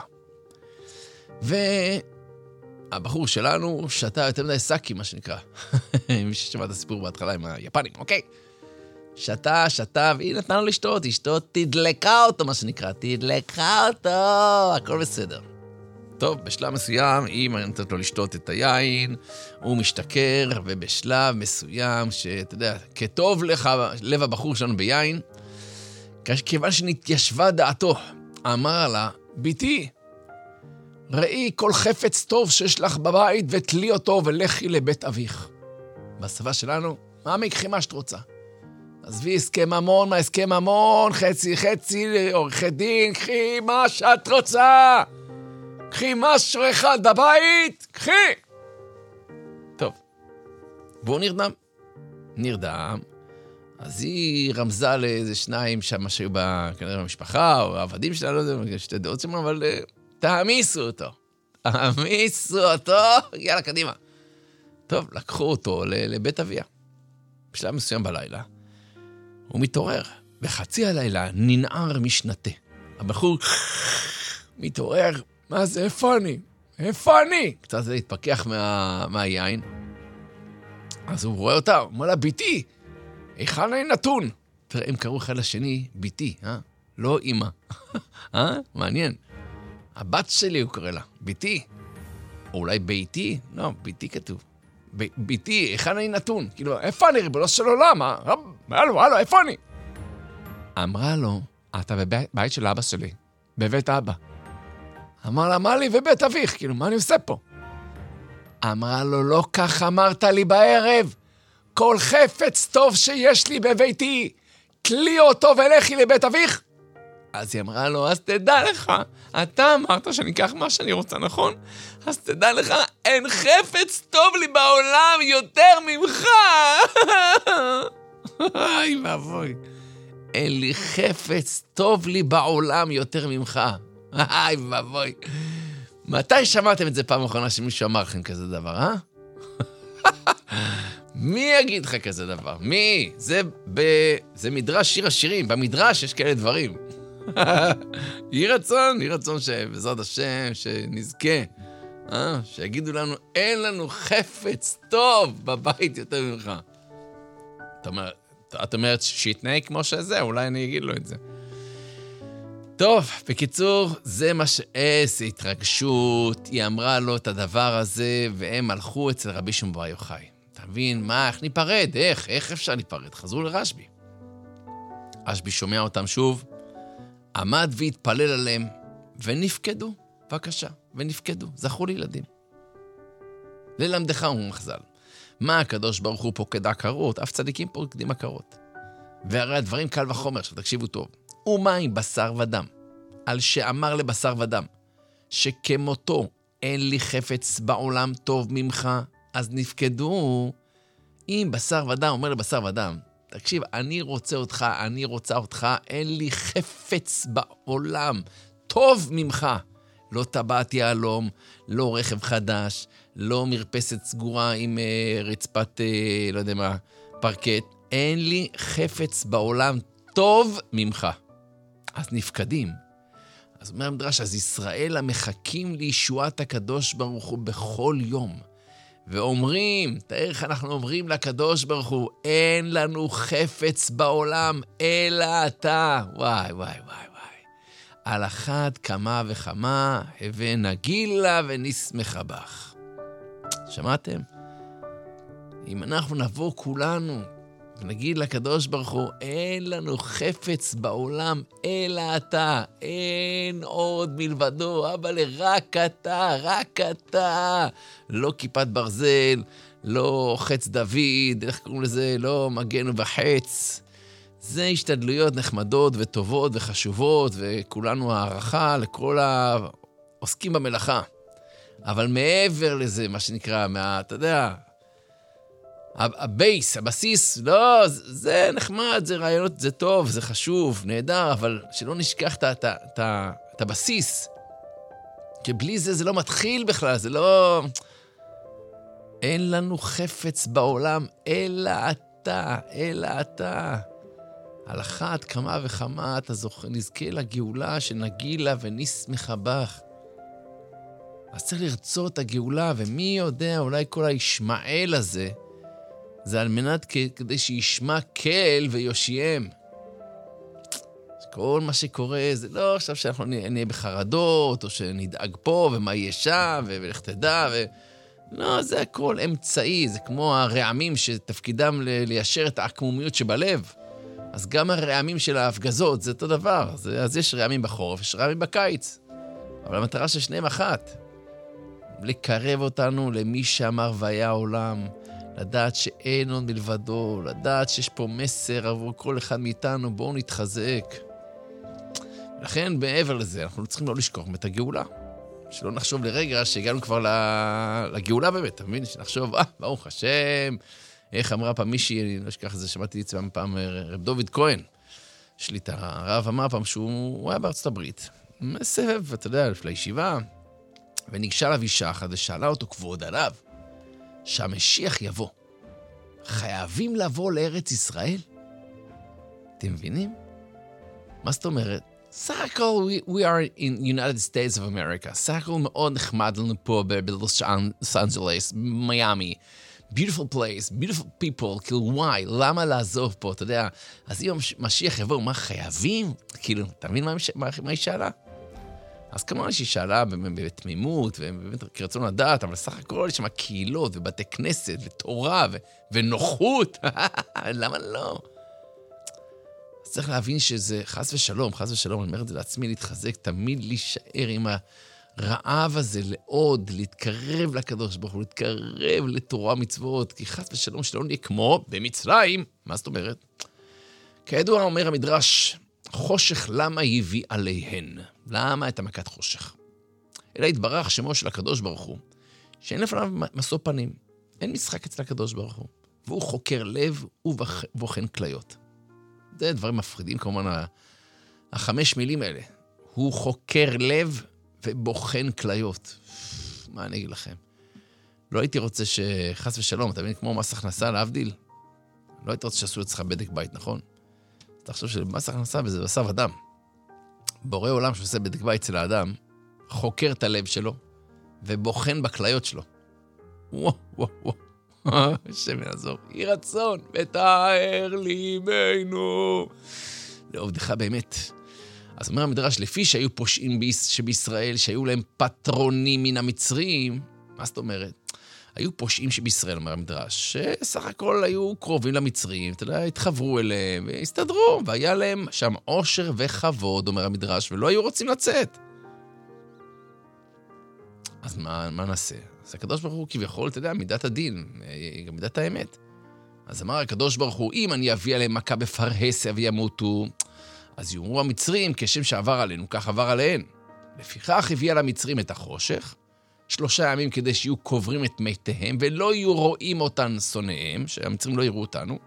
והבחור שלנו שתה יותר מדי סאקי, מה שנקרא. מי ששמע את הסיפור בהתחלה עם היפנים, אוקיי. שתה, שתה, והיא נתנה לו לשתות. אשתות תדלקה אותו, מה שנקרא. תדלקה אותו, הכל בסדר. טוב, בשלב מסוים, היא נתנת לו לשתות את היין, הוא משתכר, ובשלב מסוים, שאתה יודע, כטוב לך, לב הבחור שלנו ביין, כיוון שנתיישבה דעתו, אמר לה, ביתי, ראי כל חפץ טוב שיש לך בבית, ותלי אותו ולכי לבית אביך. בשפה שלנו, מה מקחי מה שאת רוצה? עזבי הסכם ממון, מה הסכם ממון? חצי, חצי, עורכי דין, קחי מה שאת רוצה. קחי משהו אחד בבית, קחי. טוב, והוא נרדם. נרדם. אז היא רמזה לאיזה שניים שם שהיו בה, כנראה במשפחה, או העבדים שלה, לא יודע, שתי דעות שם, אבל תעמיסו אותו. תעמיסו אותו, יאללה, קדימה. טוב, לקחו אותו לבית אביה. בשלב מסוים בלילה, הוא מתעורר. בחצי הלילה ננער משנתה. הבחור מתעורר, מה זה, איפה אני? איפה אני? קצת זה להתפקח מה, מהיין. אז הוא רואה אותה, הוא אומר לה, ביתי, היכן אני נתון? תראה, הם קראו אחד לשני, ביתי, אה? לא אמא. אה? מעניין. הבת שלי הוא קורא לה, ביתי. או אולי ביתי? לא, ביתי כתוב. ב- ביתי, היכן אני נתון? כאילו, איפה אני, ריבונו של עולם? אה? הלו, הלו, איפה אני? אמרה לו, אתה בבית של אבא שלי, בבית אבא. אמר לה, מה לי ובית אביך? כאילו, מה אני עושה פה? אמרה לו, לא כך אמרת לי בערב. כל חפץ טוב שיש לי בביתי, תלי אותו ולכי לבית אביך. אז היא אמרה לו, אז תדע לך, אתה אמרת שאני אקח מה שאני רוצה, נכון? אז תדע לך, אין חפץ טוב לי בעולם יותר ממך. איי ואבוי. אין לי חפץ טוב לי בעולם יותר ממך. איי ואבוי. מתי שמעתם את זה פעם אחרונה שמישהו אמר לכם כזה דבר, אה? מי יגיד לך כזה דבר? מי? זה, ב... זה מדרש שיר השירים. במדרש יש כאלה דברים. יהי רצון, יהי רצון שבעזרת השם, שנזכה, אה? שיגידו לנו, אין לנו חפץ טוב בבית יותר ממך. את אומרת, את אומרת שיתנהג כמו שזה, אולי אני אגיד לו את זה. טוב, בקיצור, זה מה שאס, התרגשות, היא אמרה לו את הדבר הזה, והם הלכו אצל רבי שמעון בר יוחאי. תבין, מה, איך ניפרד? איך? איך אפשר ניפרד? חזרו לרשב"י. רשב"י שומע אותם שוב, עמד והתפלל עליהם, ונפקדו, בבקשה, ונפקדו, זכו לילדים. ללמדך הוא מחזל. מה הקדוש ברוך הוא פוקד עקרות? אף צדיקים פוקדים עקרות. והרי הדברים קל וחומר, עכשיו תקשיבו טוב. ומה עם בשר ודם? על שאמר לבשר ודם, שכמותו אין לי חפץ בעולם טוב ממך, אז נפקדו. אם בשר ודם אומר לבשר ודם, תקשיב, אני רוצה אותך, אני רוצה אותך, אין לי חפץ בעולם טוב ממך. לא טבעת יהלום, לא רכב חדש, לא מרפסת סגורה עם uh, רצפת, uh, לא יודע מה, פרקט. אין לי חפץ בעולם טוב ממך. אז נפקדים. אז אומר המדרש, אז ישראל המחכים לישועת הקדוש ברוך הוא בכל יום. ואומרים, תאר איך אנחנו אומרים לקדוש ברוך הוא, אין לנו חפץ בעולם, אלא אתה. וואי, וואי, וואי, וואי. על אחת כמה וכמה, הבא נגילה ונשמחה בך. שמעתם? אם אנחנו נבוא כולנו, ונגיד לקדוש ברוך הוא, אין לנו חפץ בעולם, אלא אתה. אין עוד מלבדו, אבל רק אתה, רק אתה. לא כיפת ברזל, לא חץ דוד, איך קוראים לזה? לא מגן ובחץ. זה השתדלויות נחמדות וטובות וחשובות, וכולנו הערכה לכל העוסקים במלאכה. אבל מעבר לזה, מה שנקרא, מה, אתה יודע, הבייס, הבסיס, לא, זה נחמד, זה רעיונות, זה טוב, זה חשוב, נהדר, אבל שלא נשכח את הבסיס. כי בלי זה, זה לא מתחיל בכלל, זה לא... אין לנו חפץ בעולם, אלא אתה, אלא אתה. על אחת כמה וכמה אתה זוכר, נזכה לגאולה שנגילה ונשמחה בך. אז צריך לרצות את הגאולה, ומי יודע, אולי כל הישמעאל הזה, זה על מנת כדי שישמע כל ויושיים. כל מה שקורה זה לא עכשיו שאנחנו נהיה בחרדות, או שנדאג פה, ומה יהיה שם, ולך תדע, ו... לא, זה הכל אמצעי, זה כמו הרעמים שתפקידם ליישר את העקמומיות שבלב. אז גם הרעמים של ההפגזות זה אותו דבר. אז יש רעמים בחורף, יש רעמים בקיץ. אבל המטרה של שניהם אחת. לקרב אותנו למי שאמר והיה העולם, לדעת שאין עוד מלבדו, לדעת שיש פה מסר עבור כל אחד מאיתנו, בואו נתחזק. לכן, מעבר לזה, אנחנו לא צריכים לא לשכוח את הגאולה. שלא נחשוב לרגע שהגענו כבר לגאולה באמת, אתה מבין? שנחשוב, אה, ברוך השם, איך אמרה פעם מישהי, אני לא אשכח את זה, שמעתי את זה פעם רב דוד כהן, שליטה, הרב אמר פעם שהוא היה בארצות הברית, סבב, אתה יודע, לפני ישיבה, וניגשה לה אישה אחת ושאלה אותו, כבוד הרב, שהמשיח יבוא, חייבים לבוא לארץ ישראל? אתם מבינים? מה זאת אומרת? סך הכל, we, we are in United States of America. סך הכל מאוד נחמד לנו פה בלוס אנג'לס, מיאמי. Beautiful place, beautiful people, כאילו וואי, למה לעזוב פה, אתה יודע? אז אם משיח יבוא, מה חייבים? כאילו, אתה מבין מה, מה, מה היא שאלה? אז כמובן שהיא שאלה בתמימות, ובאמת כרצון לדעת, אבל סך הכל יש שם קהילות ובתי כנסת ותורה ו- ונוחות. למה לא? אז צריך להבין שזה חס ושלום, חס ושלום, אני אומר את זה לעצמי, להתחזק, תמיד להישאר עם הרעב הזה לעוד, להתקרב לקדוש ברוך הוא, להתקרב לתורה מצוות, כי חס ושלום שלא נהיה כמו במצרים. מה זאת אומרת? כידוע אומר המדרש, חושך למה הביא עליהן? למה את המכת חושך? אלא התברך שמו של הקדוש ברוך הוא, שאין לפניו משוא פנים, אין משחק אצל הקדוש ברוך הוא, והוא חוקר לב ובוחן כליות. זה דברים מפחידים, כמובן, החמש מילים האלה. הוא חוקר לב ובוחן כליות. מה אני אגיד לכם? לא הייתי רוצה שחס ושלום, אתה מבין, כמו מס הכנסה להבדיל, לא הייתי רוצה שעשו לצלך בדק בית, נכון? אתה חושב שמס הכנסה וזה בשר אדם. בורא עולם שעושה בדק בית אצל האדם, חוקר את הלב שלו, ובוחן בכליות שלו. וואו, וואו, וואו. השם יעזור, יהי רצון, ותאר ליבנו. לעובדך באמת. אז אומר המדרש, לפי שהיו פושעים שבישראל, שהיו להם פטרונים מן המצרים, מה זאת אומרת? היו פושעים שבישראל, אומר המדרש, שסך הכל היו קרובים למצרים, אתה יודע, התחברו אליהם, והסתדרו, והיה להם שם עושר וחבוד, אומר המדרש, ולא היו רוצים לצאת. אז מה, מה נעשה? אז הקדוש ברוך הוא כביכול, אתה יודע, מידת הדין, גם מידת האמת. אז אמר הקדוש ברוך הוא, אם אני אביא עליהם מכה בפרהסיה וימותו, אז יאמרו המצרים, כשם שעבר עלינו, כך עבר עליהן. לפיכך הביא על המצרים את החושך, שלושה ימים כדי שיהיו קוברים את מתיהם, ולא יהיו רואים אותן שונאיהם, שהמצרים לא יראו אותנו.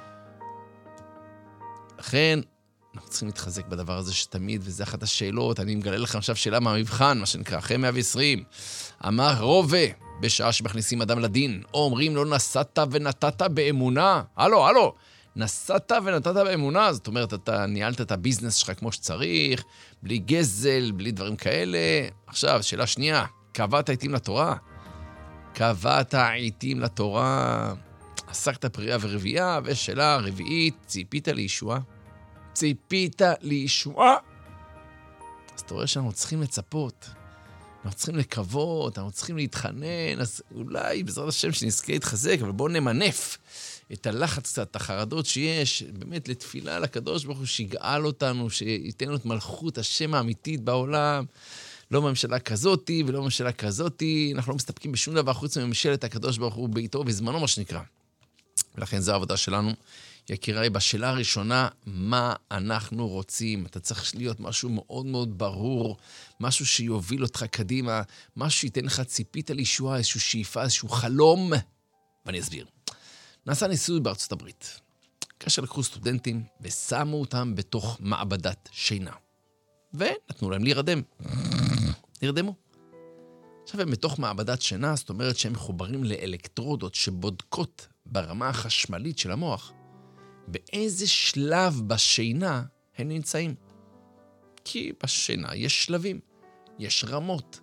לכן, אנחנו צריכים להתחזק בדבר הזה שתמיד, וזה אחת השאלות, אני מגלה לכם עכשיו שאלה מהמבחן, מה שנקרא, אחרי מאה ועשרים. אמר רובה, בשעה שמכניסים אדם לדין, או אומרים לא נסעת ונתת באמונה. הלו, הלו, נסעת ונתת באמונה, זאת אומרת, אתה ניהלת את הביזנס שלך כמו שצריך, בלי גזל, בלי דברים כאלה. עכשיו, שאלה שנייה, קבעת עיתים לתורה? קבעת עיתים לתורה, עסקת פריאה ורבייה, ושאלה רביעית, ציפית לישועה? ציפית לישועה? אז אתה רואה שאנחנו צריכים לצפות, אנחנו צריכים לקוות, אנחנו צריכים להתחנן, אז אולי בעזרת השם שנזכה להתחזק, אבל בואו נמנף את הלחץ קצת, את החרדות שיש, באמת לתפילה לקדוש ברוך הוא שיגאל אותנו, שייתן לנו את מלכות השם האמיתית בעולם, לא ממשלה כזאתי ולא ממשלה כזאתי, אנחנו לא מסתפקים בשום דבר חוץ מממשלת הקדוש ברוך הוא בעיתו ובזמנו מה שנקרא. ולכן זו העבודה שלנו. יקיריי, בשאלה הראשונה, מה אנחנו רוצים? אתה צריך להיות משהו מאוד מאוד ברור, משהו שיוביל אותך קדימה, משהו שייתן לך ציפית על ישועה, איזשהו שאיפה, איזשהו חלום. ואני אסביר. נעשה ניסוי בארצות הברית, כאשר לקחו סטודנטים ושמו אותם בתוך מעבדת שינה. ונתנו להם להירדם. נרדמו. עכשיו הם בתוך מעבדת שינה, זאת אומרת שהם מחוברים לאלקטרודות שבודקות ברמה החשמלית של המוח, באיזה שלב בשינה הם נמצאים. כי בשינה יש שלבים, יש רמות.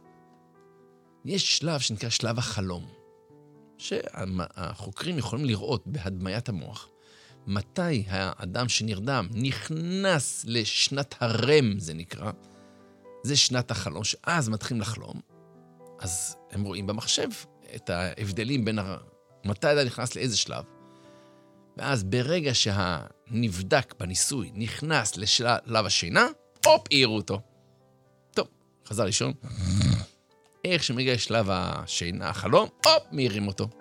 יש שלב שנקרא שלב החלום, שהחוקרים יכולים לראות בהדמיית המוח, מתי האדם שנרדם נכנס לשנת הרם, זה נקרא, זה שנת החלום, שאז מתחילים לחלום, אז הם רואים במחשב את ההבדלים בין הר... מתי האדם נכנס לאיזה שלב, ואז ברגע שהנבדק בניסוי נכנס לשלב השינה, הופ, העירו אותו. טוב, חזר לישון. איך שמגיע לשלב השינה, החלום, הופ, מעירים אותו.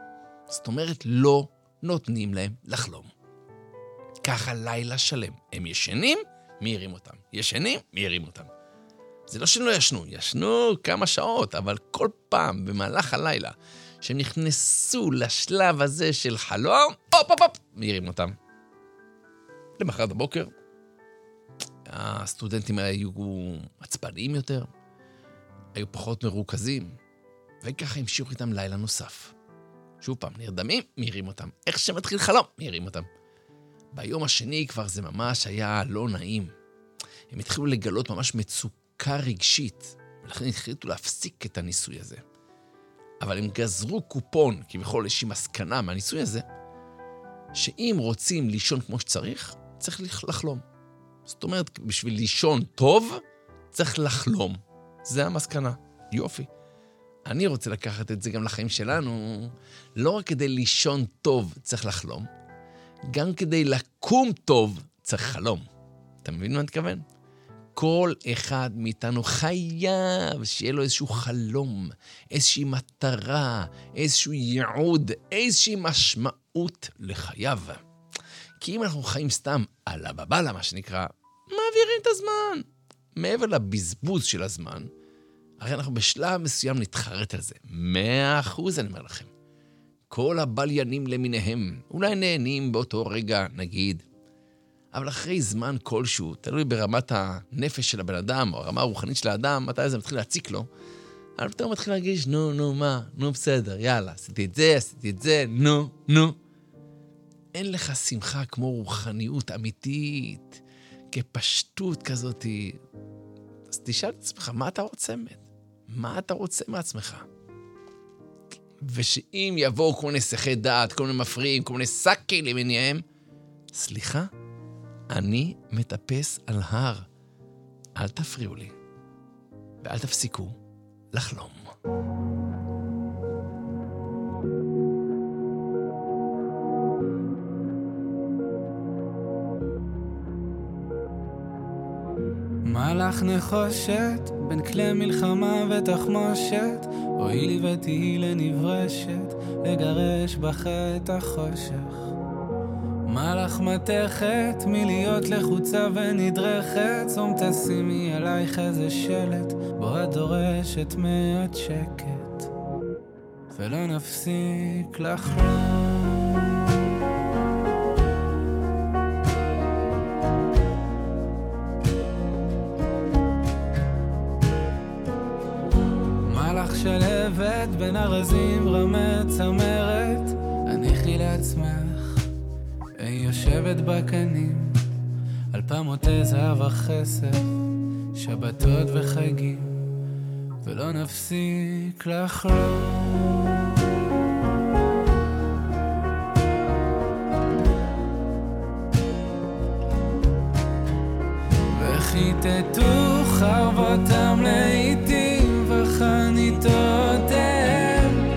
זאת אומרת, לא נותנים להם לחלום. ככה לילה שלם. הם ישנים, מי אותם. ישנים, מי אותם. זה לא שהם לא ישנו, ישנו כמה שעות, אבל כל פעם במהלך הלילה, שהם נכנסו לשלב הזה של חלום, אופ, אופ, אופ, מי אותם. למחרת הבוקר, הסטודנטים היו עצבניים יותר, היו פחות מרוכזים, וככה המשיכו איתם לילה נוסף. שוב פעם, נרדמים, מי אותם. איך שמתחיל חלום, מי אותם. ביום השני כבר זה ממש היה לא נעים. הם התחילו לגלות ממש מצוקה רגשית, ולכן התחילו להפסיק את הניסוי הזה. אבל הם גזרו קופון, כביכול איזושהי מסקנה מהניסוי הזה, שאם רוצים לישון כמו שצריך, צריך לחלום. זאת אומרת, בשביל לישון טוב, צריך לחלום. זה המסקנה. יופי. אני רוצה לקחת את זה גם לחיים שלנו, לא רק כדי לישון טוב צריך לחלום, גם כדי לקום טוב צריך חלום. אתה מבין מה אני מתכוון? כל אחד מאיתנו חייב שיהיה לו איזשהו חלום, איזושהי מטרה, איזשהו ייעוד, איזושהי משמעות לחייו. כי אם אנחנו חיים סתם על הבבלה, מה שנקרא, מעבירים את הזמן. מעבר לבזבוז של הזמן, הרי אנחנו בשלב מסוים נתחרט על זה. מאה אחוז אני אומר לכם. כל הבליינים למיניהם, אולי נהנים באותו רגע, נגיד, אבל אחרי זמן כלשהו, תלוי ברמת הנפש של הבן אדם, או הרמה הרוחנית של האדם, מתי זה מתחיל להציק לו, אבל פתאום מתחיל להרגיש, נו, נו, מה, נו, בסדר, יאללה, עשיתי את זה, עשיתי את זה, נו, נו. אין לך שמחה כמו רוחניות אמיתית, כפשטות כזאת. אז תשאל את עצמך, מה אתה רוצה מת? מה אתה רוצה מעצמך? ושאם יבואו כל מיני שיחי דעת, כל מיני מפריעים, כל מיני סקי למיניהם, סליחה, אני מטפס על הר. אל תפריעו לי, ואל תפסיקו לחלום. מלאך נחושת בין כלי מלחמה ותחמושת, אוי לי ותהי לנברשת לגרש בחט החושך. מלאך מתכת מלהיות לחוצה ונדרכת, שום תשימי עלייך איזה שלט בו את דורשת מעט שקט, ולא נפסיק לחלום. מלאך שלהבת בין הרזים רמת צמרת, הניחי לעצמך, היא יושבת בקנים על פעמותי זהב החסף, שבתות וחגים, ולא נפסיק לחלום. וחיטטו חרבותם לעיתים וחניתותיהם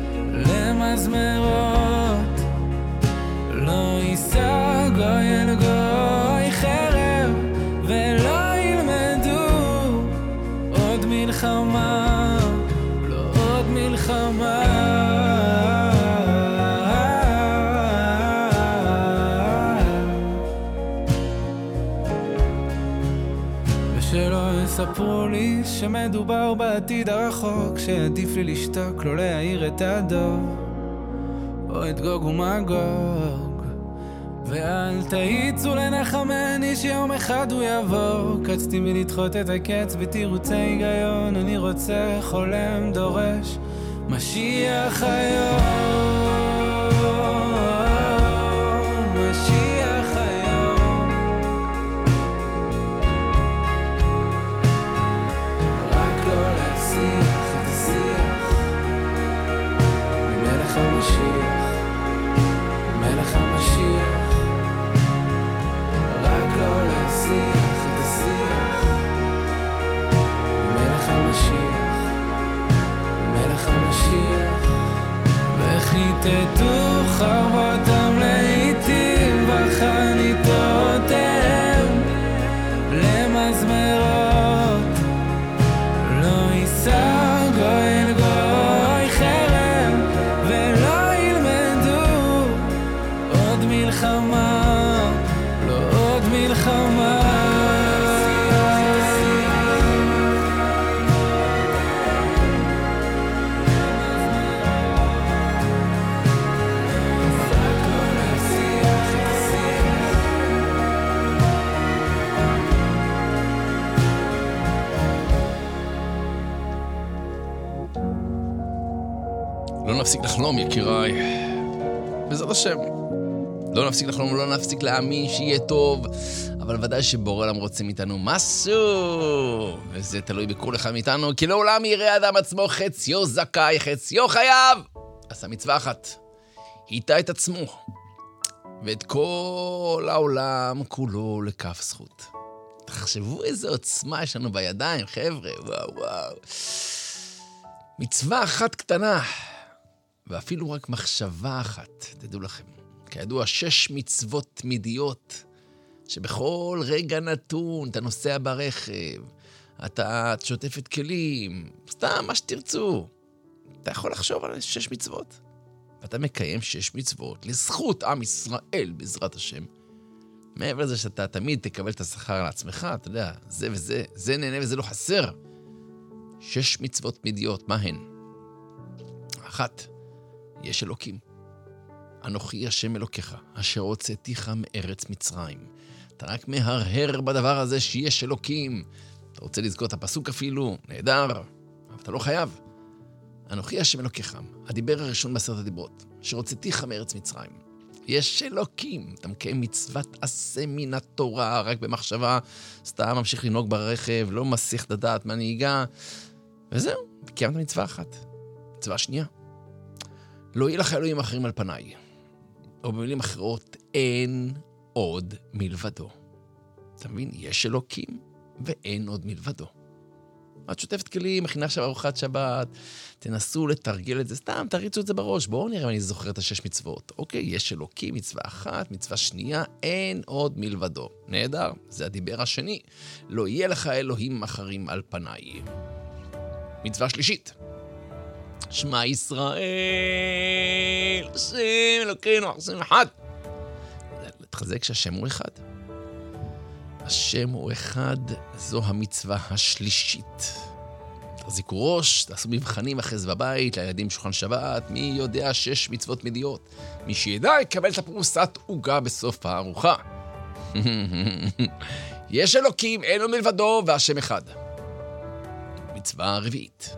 למזמרות, לא יישא גוי אל גוי חרב, ולא ילמדו עוד מלחמה, לא עוד מלחמה. ושלא יספרו לי שמדובר בעתיד הרחוק, שעדיף לי לשתוק, לא להעיר את הדור או את גוג ומגוג. ואל תאיצו לנחמני שיום אחד הוא יבוא, קצתי מלדחות את הקץ בתירוצי היגיון, אני רוצה חולם דורש משיח היום, משיח היום. רק לא להפסיח את השיח ממלך המשיח, מלך המשיח. רק לא להפסיח את השיח ממלך המשיח, מלך המשיח. וחיטטו חרבותם לעיתים וחניתותיהם למזמרות, לא יישא גוי אל גוי חרב, ולא ילמד לא נפסיק לחלום, יקיריי. בעזרת השם. לא נפסיק לחלום, לא נפסיק להאמין שיהיה טוב, אבל ודאי שבורא עולם רוצה מאיתנו משהו, וזה תלוי בכל אחד מאיתנו, כי לעולם יראה אדם עצמו חציו זכאי, חציו חייב. עשה מצווה אחת, היטה את עצמו, ואת כל העולם כולו לכף זכות. תחשבו איזה עוצמה יש לנו בידיים, חבר'ה, וואו וואו. מצווה אחת קטנה, ואפילו רק מחשבה אחת, תדעו לכם. כידוע, שש מצוות תמידיות, שבכל רגע נתון, אתה נוסע ברכב, אתה שוטף את כלים, סתם מה שתרצו. אתה יכול לחשוב על שש מצוות. ואתה מקיים שש מצוות לזכות עם ישראל בעזרת השם. מעבר לזה שאתה תמיד תקבל את השכר לעצמך, אתה יודע, זה וזה, זה נהנה וזה לא חסר. שש מצוות תמידיות, מה הן? אחת, יש אלוקים. אנוכי השם אלוקיך, אשר הוצאתיך מארץ מצרים. אתה רק מהרהר בדבר הזה שיש אלוקים. אתה רוצה לזכור את הפסוק אפילו, נהדר, אבל אתה לא חייב. אנוכי השם אלוקיך, הדיבר הראשון בעשרת הדיברות, אשר הוצאתיך מארץ מצרים. יש אלוקים, אתה מקיים מצוות עשה מן התורה, רק במחשבה, סתם ממשיך לנהוג ברכב, לא מסיח את הדעת מהנהיגה, וזהו, קיימת מצווה אחת. מצווה שנייה. לא יהיה לך אלוהים אחרים על פניי. או במילים אחרות, אין עוד מלבדו. אתה מבין? יש אלוקים ואין עוד מלבדו. את שוטפת כלים, מכינה עכשיו ארוחת שבת, תנסו לתרגל את זה, סתם תריצו את זה בראש, בואו נראה אם אני זוכר את השש מצוות. אוקיי, יש אלוקים, מצווה אחת, מצווה שנייה, אין עוד מלבדו. נהדר, זה הדיבר השני. לא יהיה לך אלוהים אחרים על פניי. מצווה שלישית. שמע ישראל, השם אלוקינו, השם אחד. תחזק שהשם הוא אחד. השם הוא אחד, זו המצווה השלישית. תחזיקו ראש, תעשו מבחנים אחרי זה בבית, לילדים שולחן שבת, מי יודע שש מצוות תמידיות. מי שידע יקבל את הפרוסת עוגה בסוף הארוחה. יש אלוקים, אין לו מלבדו, והשם אחד. מצווה רביעית.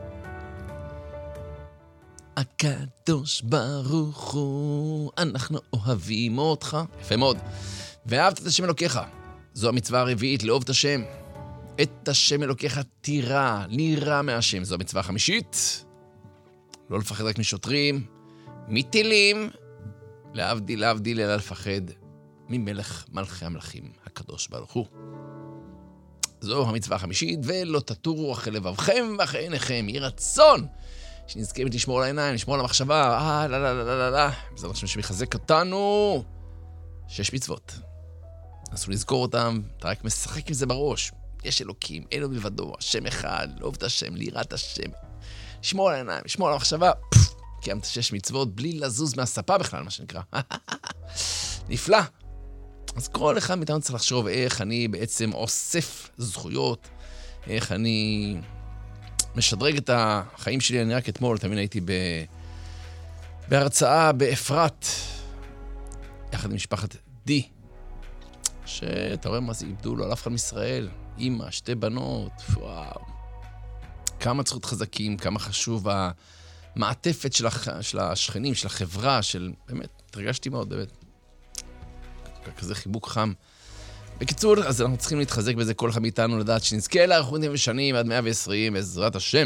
הקדוש ברוך הוא, אנחנו אוהבים אותך. יפה מאוד. ואהבת את השם אלוקיך. זו המצווה הרביעית, לאהוב את השם. את השם אלוקיך תירא, לירא מהשם. זו המצווה החמישית. לא לפחד רק משוטרים, מטילים. להבדיל, להבדיל, אלא לפחד ממלך מלכי המלכים, הקדוש ברוך הוא. זו המצווה החמישית, ולא תטורו אחרי לבבכם ואחרי עיניכם. יהי רצון שנזכה לשמור על העיניים, לשמור על המחשבה. אה, לא, לא, לא, לא, לא. בעזרת השם שמחזק אותנו. שש מצוות. נסו לזכור אותם, אתה רק משחק עם זה בראש. יש אלוקים, אין לו מלבדו, השם אחד, לאהוב את השם, ליראת השם. לשמור על העיניים, לשמור על המחשבה. קיימת שש מצוות בלי לזוז מהספה בכלל, מה שנקרא. נפלא. אז כל אחד מאיתנו צריך לחשוב איך אני בעצם אוסף זכויות, איך אני משדרג את החיים שלי. אני רק אתמול, תמיד הייתי ב... בהרצאה באפרת, יחד עם משפחת די, שאתה רואה מה זה איבדו לו על אף אחד מישראל, אמא, שתי בנות, וואו. כמה צריכות חזקים, כמה חשוב המעטפת של, הח... של השכנים, של החברה, של... באמת, התרגשתי מאוד, באמת. כזה חיבוק חם. בקיצור, אז אנחנו צריכים להתחזק בזה כל אחד מאיתנו, לדעת שנזכה לאריכות ימים ושנים עד מאה ועשרים בעזרת השם.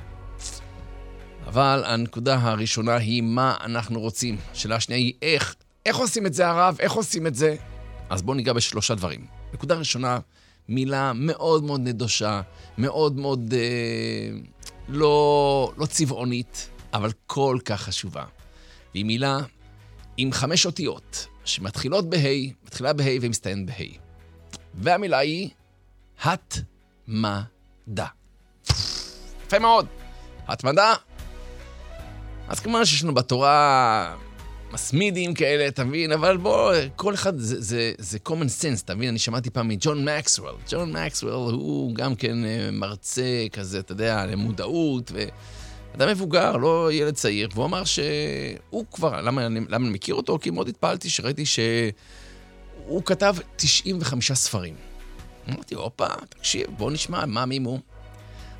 אבל הנקודה הראשונה היא מה אנחנו רוצים. השאלה השנייה היא איך. איך עושים את זה הרב? איך עושים את זה? אז בואו ניגע בשלושה דברים. נקודה ראשונה, מילה מאוד מאוד נדושה, מאוד מאוד אה, לא, לא צבעונית, אבל כל כך חשובה. והיא מילה עם חמש אותיות, שמתחילות בהי, מתחילה בהי ומסתיימת בהי. והמילה היא התמדה. יפה מאוד. התמדה. אז כמובן שיש לנו בתורה מסמידים כאלה, תבין, אבל בוא, כל אחד זה, זה, זה common sense, תבין, אני שמעתי פעם מג'ון מקסוול. ג'ון מקסוול הוא גם כן מרצה כזה, אתה יודע, למודעות, ואדם מבוגר, לא ילד צעיר, והוא אמר שהוא כבר, למה, למה אני מכיר אותו? כי מאוד התפעלתי שראיתי שהוא כתב תשעים וחמישה ספרים. אמרתי, אופה, תקשיב, בוא נשמע, מה מימו?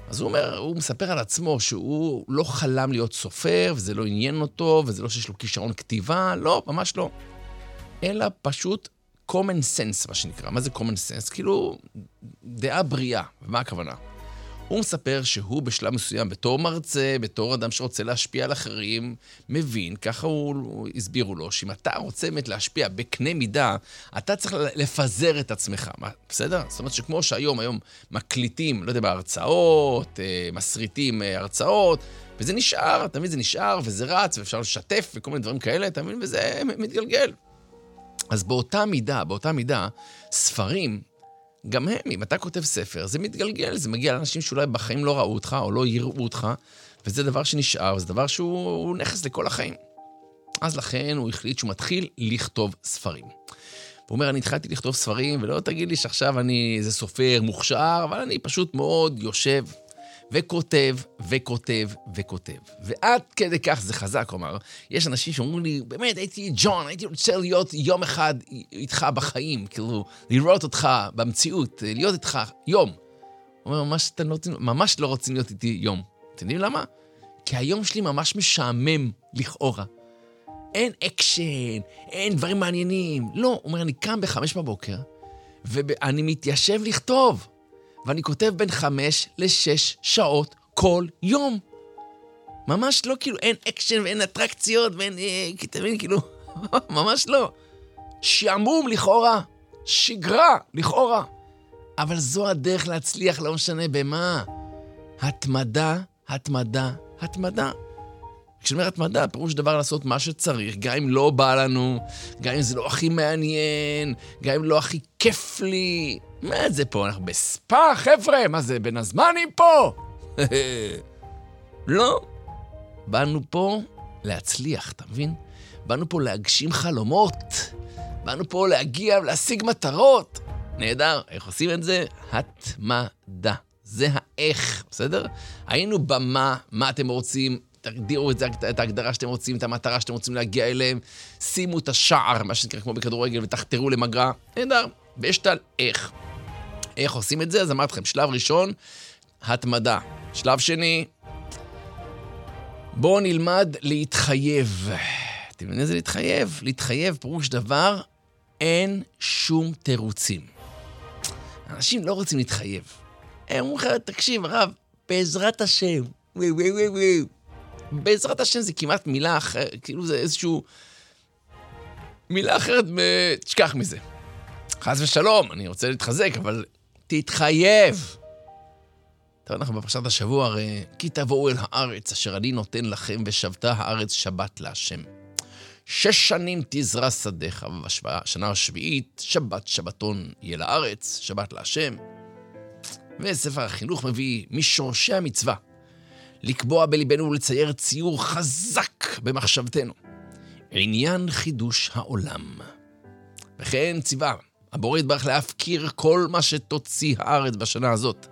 אז הוא אומר, הוא מספר על עצמו שהוא לא חלם להיות סופר, וזה לא עניין אותו, וזה לא שיש לו כישרון כתיבה, לא, ממש לא. אלא פשוט common sense, מה שנקרא. מה זה common sense? כאילו, דעה בריאה. ומה הכוונה? הוא מספר שהוא בשלב מסוים, בתור מרצה, בתור אדם שרוצה להשפיע על אחרים, מבין, ככה הוא, הוא הסבירו לו, שאם אתה רוצה באמת להשפיע בקנה מידה, אתה צריך לפזר את עצמך, בסדר? זאת אומרת שכמו שהיום, היום מקליטים, לא יודע, בהרצאות, מסריטים הרצאות, וזה נשאר, אתה מבין, זה נשאר, וזה רץ, ואפשר לשתף, וכל מיני דברים כאלה, אתה מבין, וזה מתגלגל. אז באותה מידה, באותה מידה, ספרים, גם הם, אם אתה כותב ספר, זה מתגלגל, זה מגיע לאנשים שאולי בחיים לא ראו אותך, או לא יראו אותך, וזה דבר שנשאר, וזה דבר שהוא נכס לכל החיים. אז לכן הוא החליט שהוא מתחיל לכתוב ספרים. הוא אומר, אני התחלתי לכתוב ספרים, ולא תגיד לי שעכשיו אני איזה סופר מוכשר, אבל אני פשוט מאוד יושב וכותב, וכותב, וכותב. ועד כדי כך זה חזק, כלומר, יש אנשים שאומרים לי, באמת, הייתי ג'ון, הייתי רוצה להיות יום אחד איתך בחיים, כאילו, לראות אותך במציאות, להיות איתך יום. הוא אומר, ממש, לא רוצים, ממש לא רוצים להיות איתי יום. אתם יודעים למה? כי היום שלי ממש משעמם לכאורה. אין אקשן, אין דברים מעניינים. לא, הוא אומר, אני קם בחמש בבוקר, ואני מתיישב לכתוב. ואני כותב בין חמש לשש שעות כל יום. ממש לא, כאילו, אין אקשן ואין אטרקציות ואין, אה, כתבין, כאילו, ממש לא. שעמום לכאורה, שגרה לכאורה. אבל זו הדרך להצליח, לא משנה במה. התמדה, התמדה, התמדה. כשאומר התמדה, פירוש דבר לעשות מה שצריך, גם אם לא בא לנו, גם אם זה לא הכי מעניין, גם אם לא הכי כיף לי. מה זה פה? אנחנו בספה, חבר'ה, מה זה, בין הזמנים פה? לא. באנו פה להצליח, אתה מבין? באנו פה להגשים חלומות. באנו פה להגיע ולהשיג מטרות. נהדר, איך עושים את זה? התמדה. זה האיך, בסדר? היינו במה, מה אתם רוצים, תגדירו את זה, את ההגדרה שאתם רוצים, את המטרה שאתם רוצים להגיע אליהם, שימו את השער, מה שנקרא כמו בכדורגל, ותחתרו למגרה. נהדר, ויש את איך. איך עושים את זה? אז אמרתי לכם, שלב ראשון, התמדה. שלב שני, בואו נלמד להתחייב. אתם יודעים איזה להתחייב? להתחייב פירוש דבר, אין שום תירוצים. אנשים לא רוצים להתחייב. הם אומרים לך, תקשיב, הרב, בעזרת השם, ווי ווי ווי ווי. בעזרת השם זה כמעט מילה אחרת, כאילו זה איזשהו מילה אחרת, תשכח מזה. חס ושלום, אני רוצה להתחזק, אבל תתחייב. טוב, אנחנו בפרשת השבוע, הרי כי תבואו אל הארץ, אשר אני נותן לכם, ושבתה הארץ שבת להשם. שש שנים תזרע שדך, ובשנה השביעית, שבת שבתון יהיה לארץ, שבת להשם. וספר החינוך מביא משורשי המצווה, לקבוע בליבנו ולצייר ציור חזק במחשבתנו. עניין חידוש העולם. וכן ציווה, הבורא יתברך להפקיר כל מה שתוציא הארץ בשנה הזאת.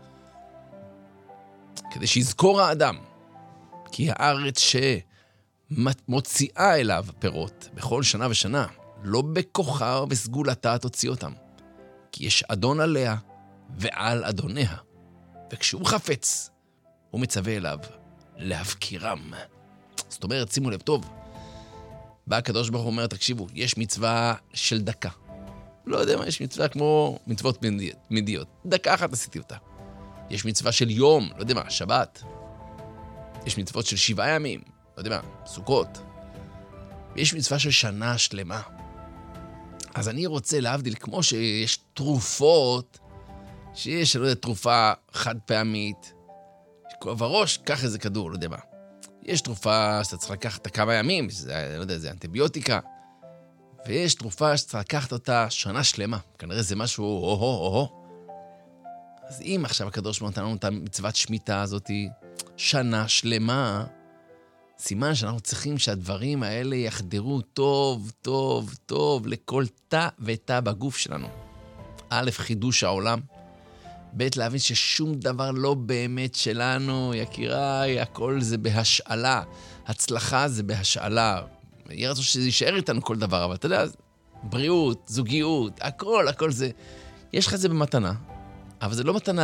כדי שיזכור האדם, כי הארץ שמוציאה אליו פירות בכל שנה ושנה, לא בכוחה ובסגולתה תוציא אותם. כי יש אדון עליה ועל אדוניה. וכשהוא חפץ, הוא מצווה אליו להפקירם. זאת אומרת, שימו לב טוב, בא הקדוש ברוך הוא אומר, תקשיבו, יש מצווה של דקה. לא יודע מה, יש מצווה כמו מצוות מדיות. דקה אחת עשיתי אותה. יש מצווה של יום, לא יודע מה, שבת. יש מצוות של שבעה ימים, לא יודע מה, סוכות. ויש מצווה של שנה שלמה. אז אני רוצה להבדיל, כמו שיש תרופות, שיש, לא יודע, תרופה חד פעמית, כואב הראש, קח איזה כדור, לא יודע מה. יש תרופה שאתה צריך לקחת כמה ימים, שזה, לא יודע, זה אנטיביוטיקה, ויש תרופה שאתה צריך לקחת אותה שנה שלמה. כנראה זה משהו, או-הו, או-הו. אז אם עכשיו הקדוש ברוך הוא נתן לנו את המצוות שמיטה הזאת, שנה שלמה, סימן שאנחנו צריכים שהדברים האלה יחדרו טוב, טוב, טוב, לכל תא ותא בגוף שלנו. א', חידוש העולם, ב', להבין ששום דבר לא באמת שלנו, יקיריי, הכל זה בהשאלה. הצלחה זה בהשאלה. יהיה רצון שזה יישאר איתנו כל דבר, אבל אתה יודע, בריאות, זוגיות, הכל, הכל זה. יש לך זה במתנה, אבל זה לא מתנה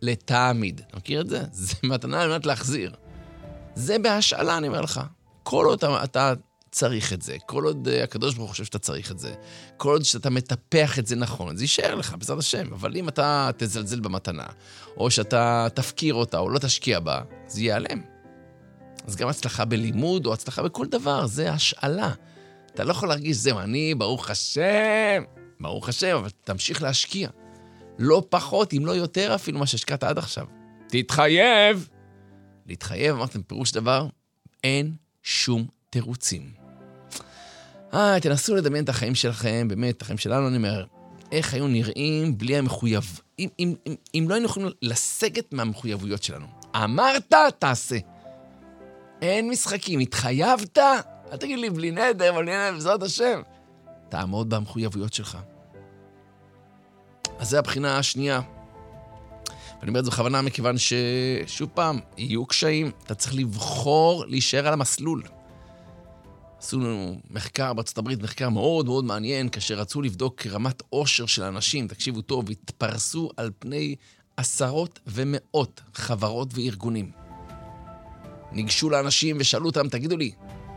לתעמיד. אתה מכיר את זה? זה מתנה על מנת להחזיר. זה בהשאלה, אני אומר לך. כל עוד אתה, אתה צריך את זה, כל עוד הקדוש ברוך הוא חושב שאתה צריך את זה, כל עוד שאתה מטפח את זה נכון, זה יישאר לך, בעזרת השם. אבל אם אתה תזלזל במתנה, או שאתה תפקיר אותה, או לא תשקיע בה, זה ייעלם. אז גם הצלחה בלימוד, או הצלחה בכל דבר, זה השאלה. אתה לא יכול להרגיש, זהו, אני, ברוך השם, ברוך השם, אבל תמשיך להשקיע. לא פחות, אם לא יותר אפילו מה שהשקעת עד עכשיו. תתחייב! להתחייב, אמרתם, פירוש דבר, אין שום תירוצים. אה, תנסו לדמיין את החיים שלכם, באמת, את החיים שלנו, אני אומר, איך היו נראים בלי המחויב. אם, אם, אם, אם לא היינו יכולים לסגת מהמחויבויות שלנו. אמרת, תעשה. אין משחקים, התחייבת, אל תגיד לי בלי נדר, אבל נהיה בעזרת השם. תעמוד במחויבויות שלך. אז זה הבחינה השנייה. ואני אומר את זה בכוונה מכיוון ששוב פעם, יהיו קשיים, אתה צריך לבחור להישאר על המסלול. עשו לנו מחקר בארצות הברית, מחקר מאוד מאוד מעניין, כאשר רצו לבדוק רמת עושר של אנשים, תקשיבו טוב, התפרסו על פני עשרות ומאות חברות וארגונים. ניגשו לאנשים ושאלו אותם, תגידו לי,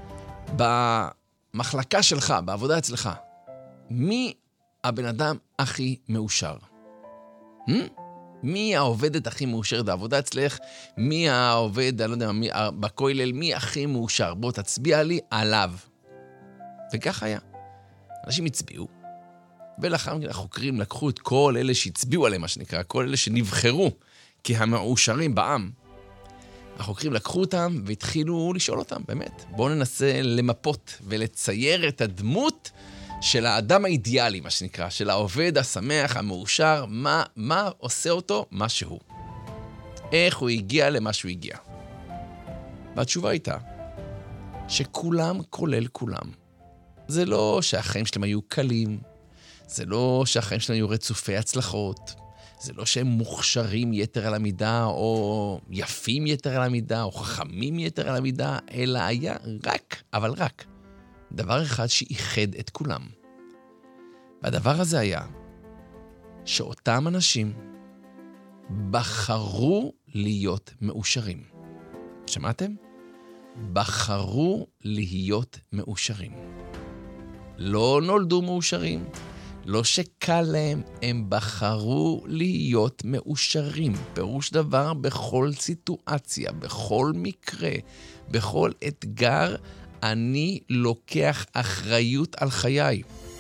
במחלקה שלך, בעבודה אצלך, מי הבן אדם הכי מאושר? Hmm? מי העובדת הכי מאושרת בעבודה אצלך? מי העובד, אני לא יודע, מי, בכולל, מי הכי מאושר? בוא תצביע לי עליו. וכך היה. אנשים הצביעו, ולאחר מכן החוקרים לקחו את כל אלה שהצביעו עליהם, מה שנקרא, כל אלה שנבחרו כהמאושרים בעם. החוקרים לקחו אותם והתחילו לשאול אותם, באמת. בואו ננסה למפות ולצייר את הדמות של האדם האידיאלי, מה שנקרא, של העובד השמח, המאושר, מה, מה עושה אותו? מה שהוא. איך הוא הגיע למה שהוא הגיע. והתשובה הייתה, שכולם כולל כולם. זה לא שהחיים שלהם היו קלים, זה לא שהחיים שלהם היו רצופי הצלחות, זה לא שהם מוכשרים יתר על המידה, או יפים יתר על המידה, או חכמים יתר על המידה, אלא היה רק, אבל רק, דבר אחד שאיחד את כולם. והדבר הזה היה שאותם אנשים בחרו להיות מאושרים. שמעתם? בחרו להיות מאושרים. לא נולדו מאושרים, לא שקל להם, הם בחרו להיות מאושרים. פירוש דבר בכל סיטואציה, בכל מקרה, בכל אתגר, אני לוקח אחריות על חיי.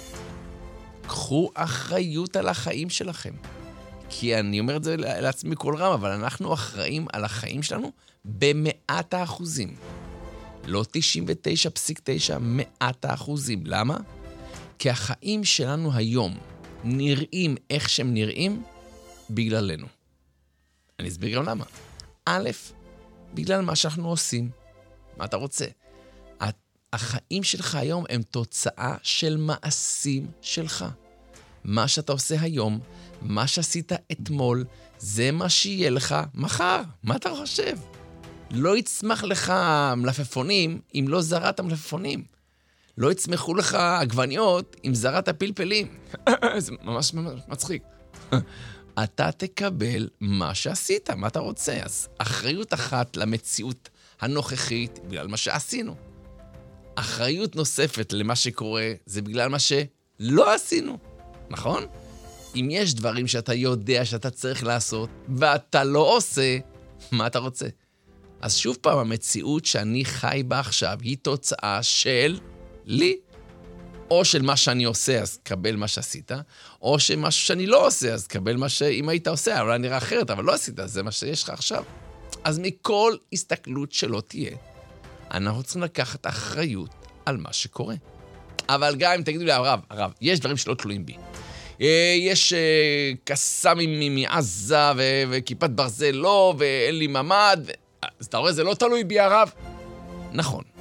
קחו אחריות על החיים שלכם. כי אני אומר את זה לעצמי כל רם, אבל אנחנו אחראים על החיים שלנו במאת האחוזים. לא תשעים ותשע נקודה תשע, מאת האחוזים. למה? כי החיים שלנו היום נראים איך שהם נראים בגללנו. אני אסביר גם למה. א', בגלל מה שאנחנו עושים. מה אתה רוצה? החיים שלך היום הם תוצאה של מעשים שלך. מה שאתה עושה היום, מה שעשית אתמול, זה מה שיהיה לך מחר. מה אתה חושב? לא יצמח לך מלפפונים אם לא זרעת מלפפונים. לא יצמחו לך עגבניות אם זרעת פלפלים. זה ממש ממש מצחיק. אתה תקבל מה שעשית, מה אתה רוצה. אז אחריות אחת למציאות הנוכחית בגלל מה שעשינו. אחריות נוספת למה שקורה זה בגלל מה שלא עשינו, נכון? אם יש דברים שאתה יודע שאתה צריך לעשות ואתה לא עושה, מה אתה רוצה? אז שוב פעם, המציאות שאני חי בה עכשיו היא תוצאה של לי. או של מה שאני עושה, אז קבל מה שעשית, או שמשהו שאני לא עושה, אז קבל מה שאם היית עושה, אולי נראה אחרת, אבל לא עשית, זה מה שיש לך עכשיו. אז מכל הסתכלות שלא תהיה, אנחנו צריכים לקחת אחריות על מה שקורה. אבל גם אם תגידו לי, הרב, הרב, יש דברים שלא תלויים בי. יש קסאמים מעזה וכיפת ברזל לא, ואין לי ממד. אז אתה רואה, זה לא תלוי בי, הרב? נכון.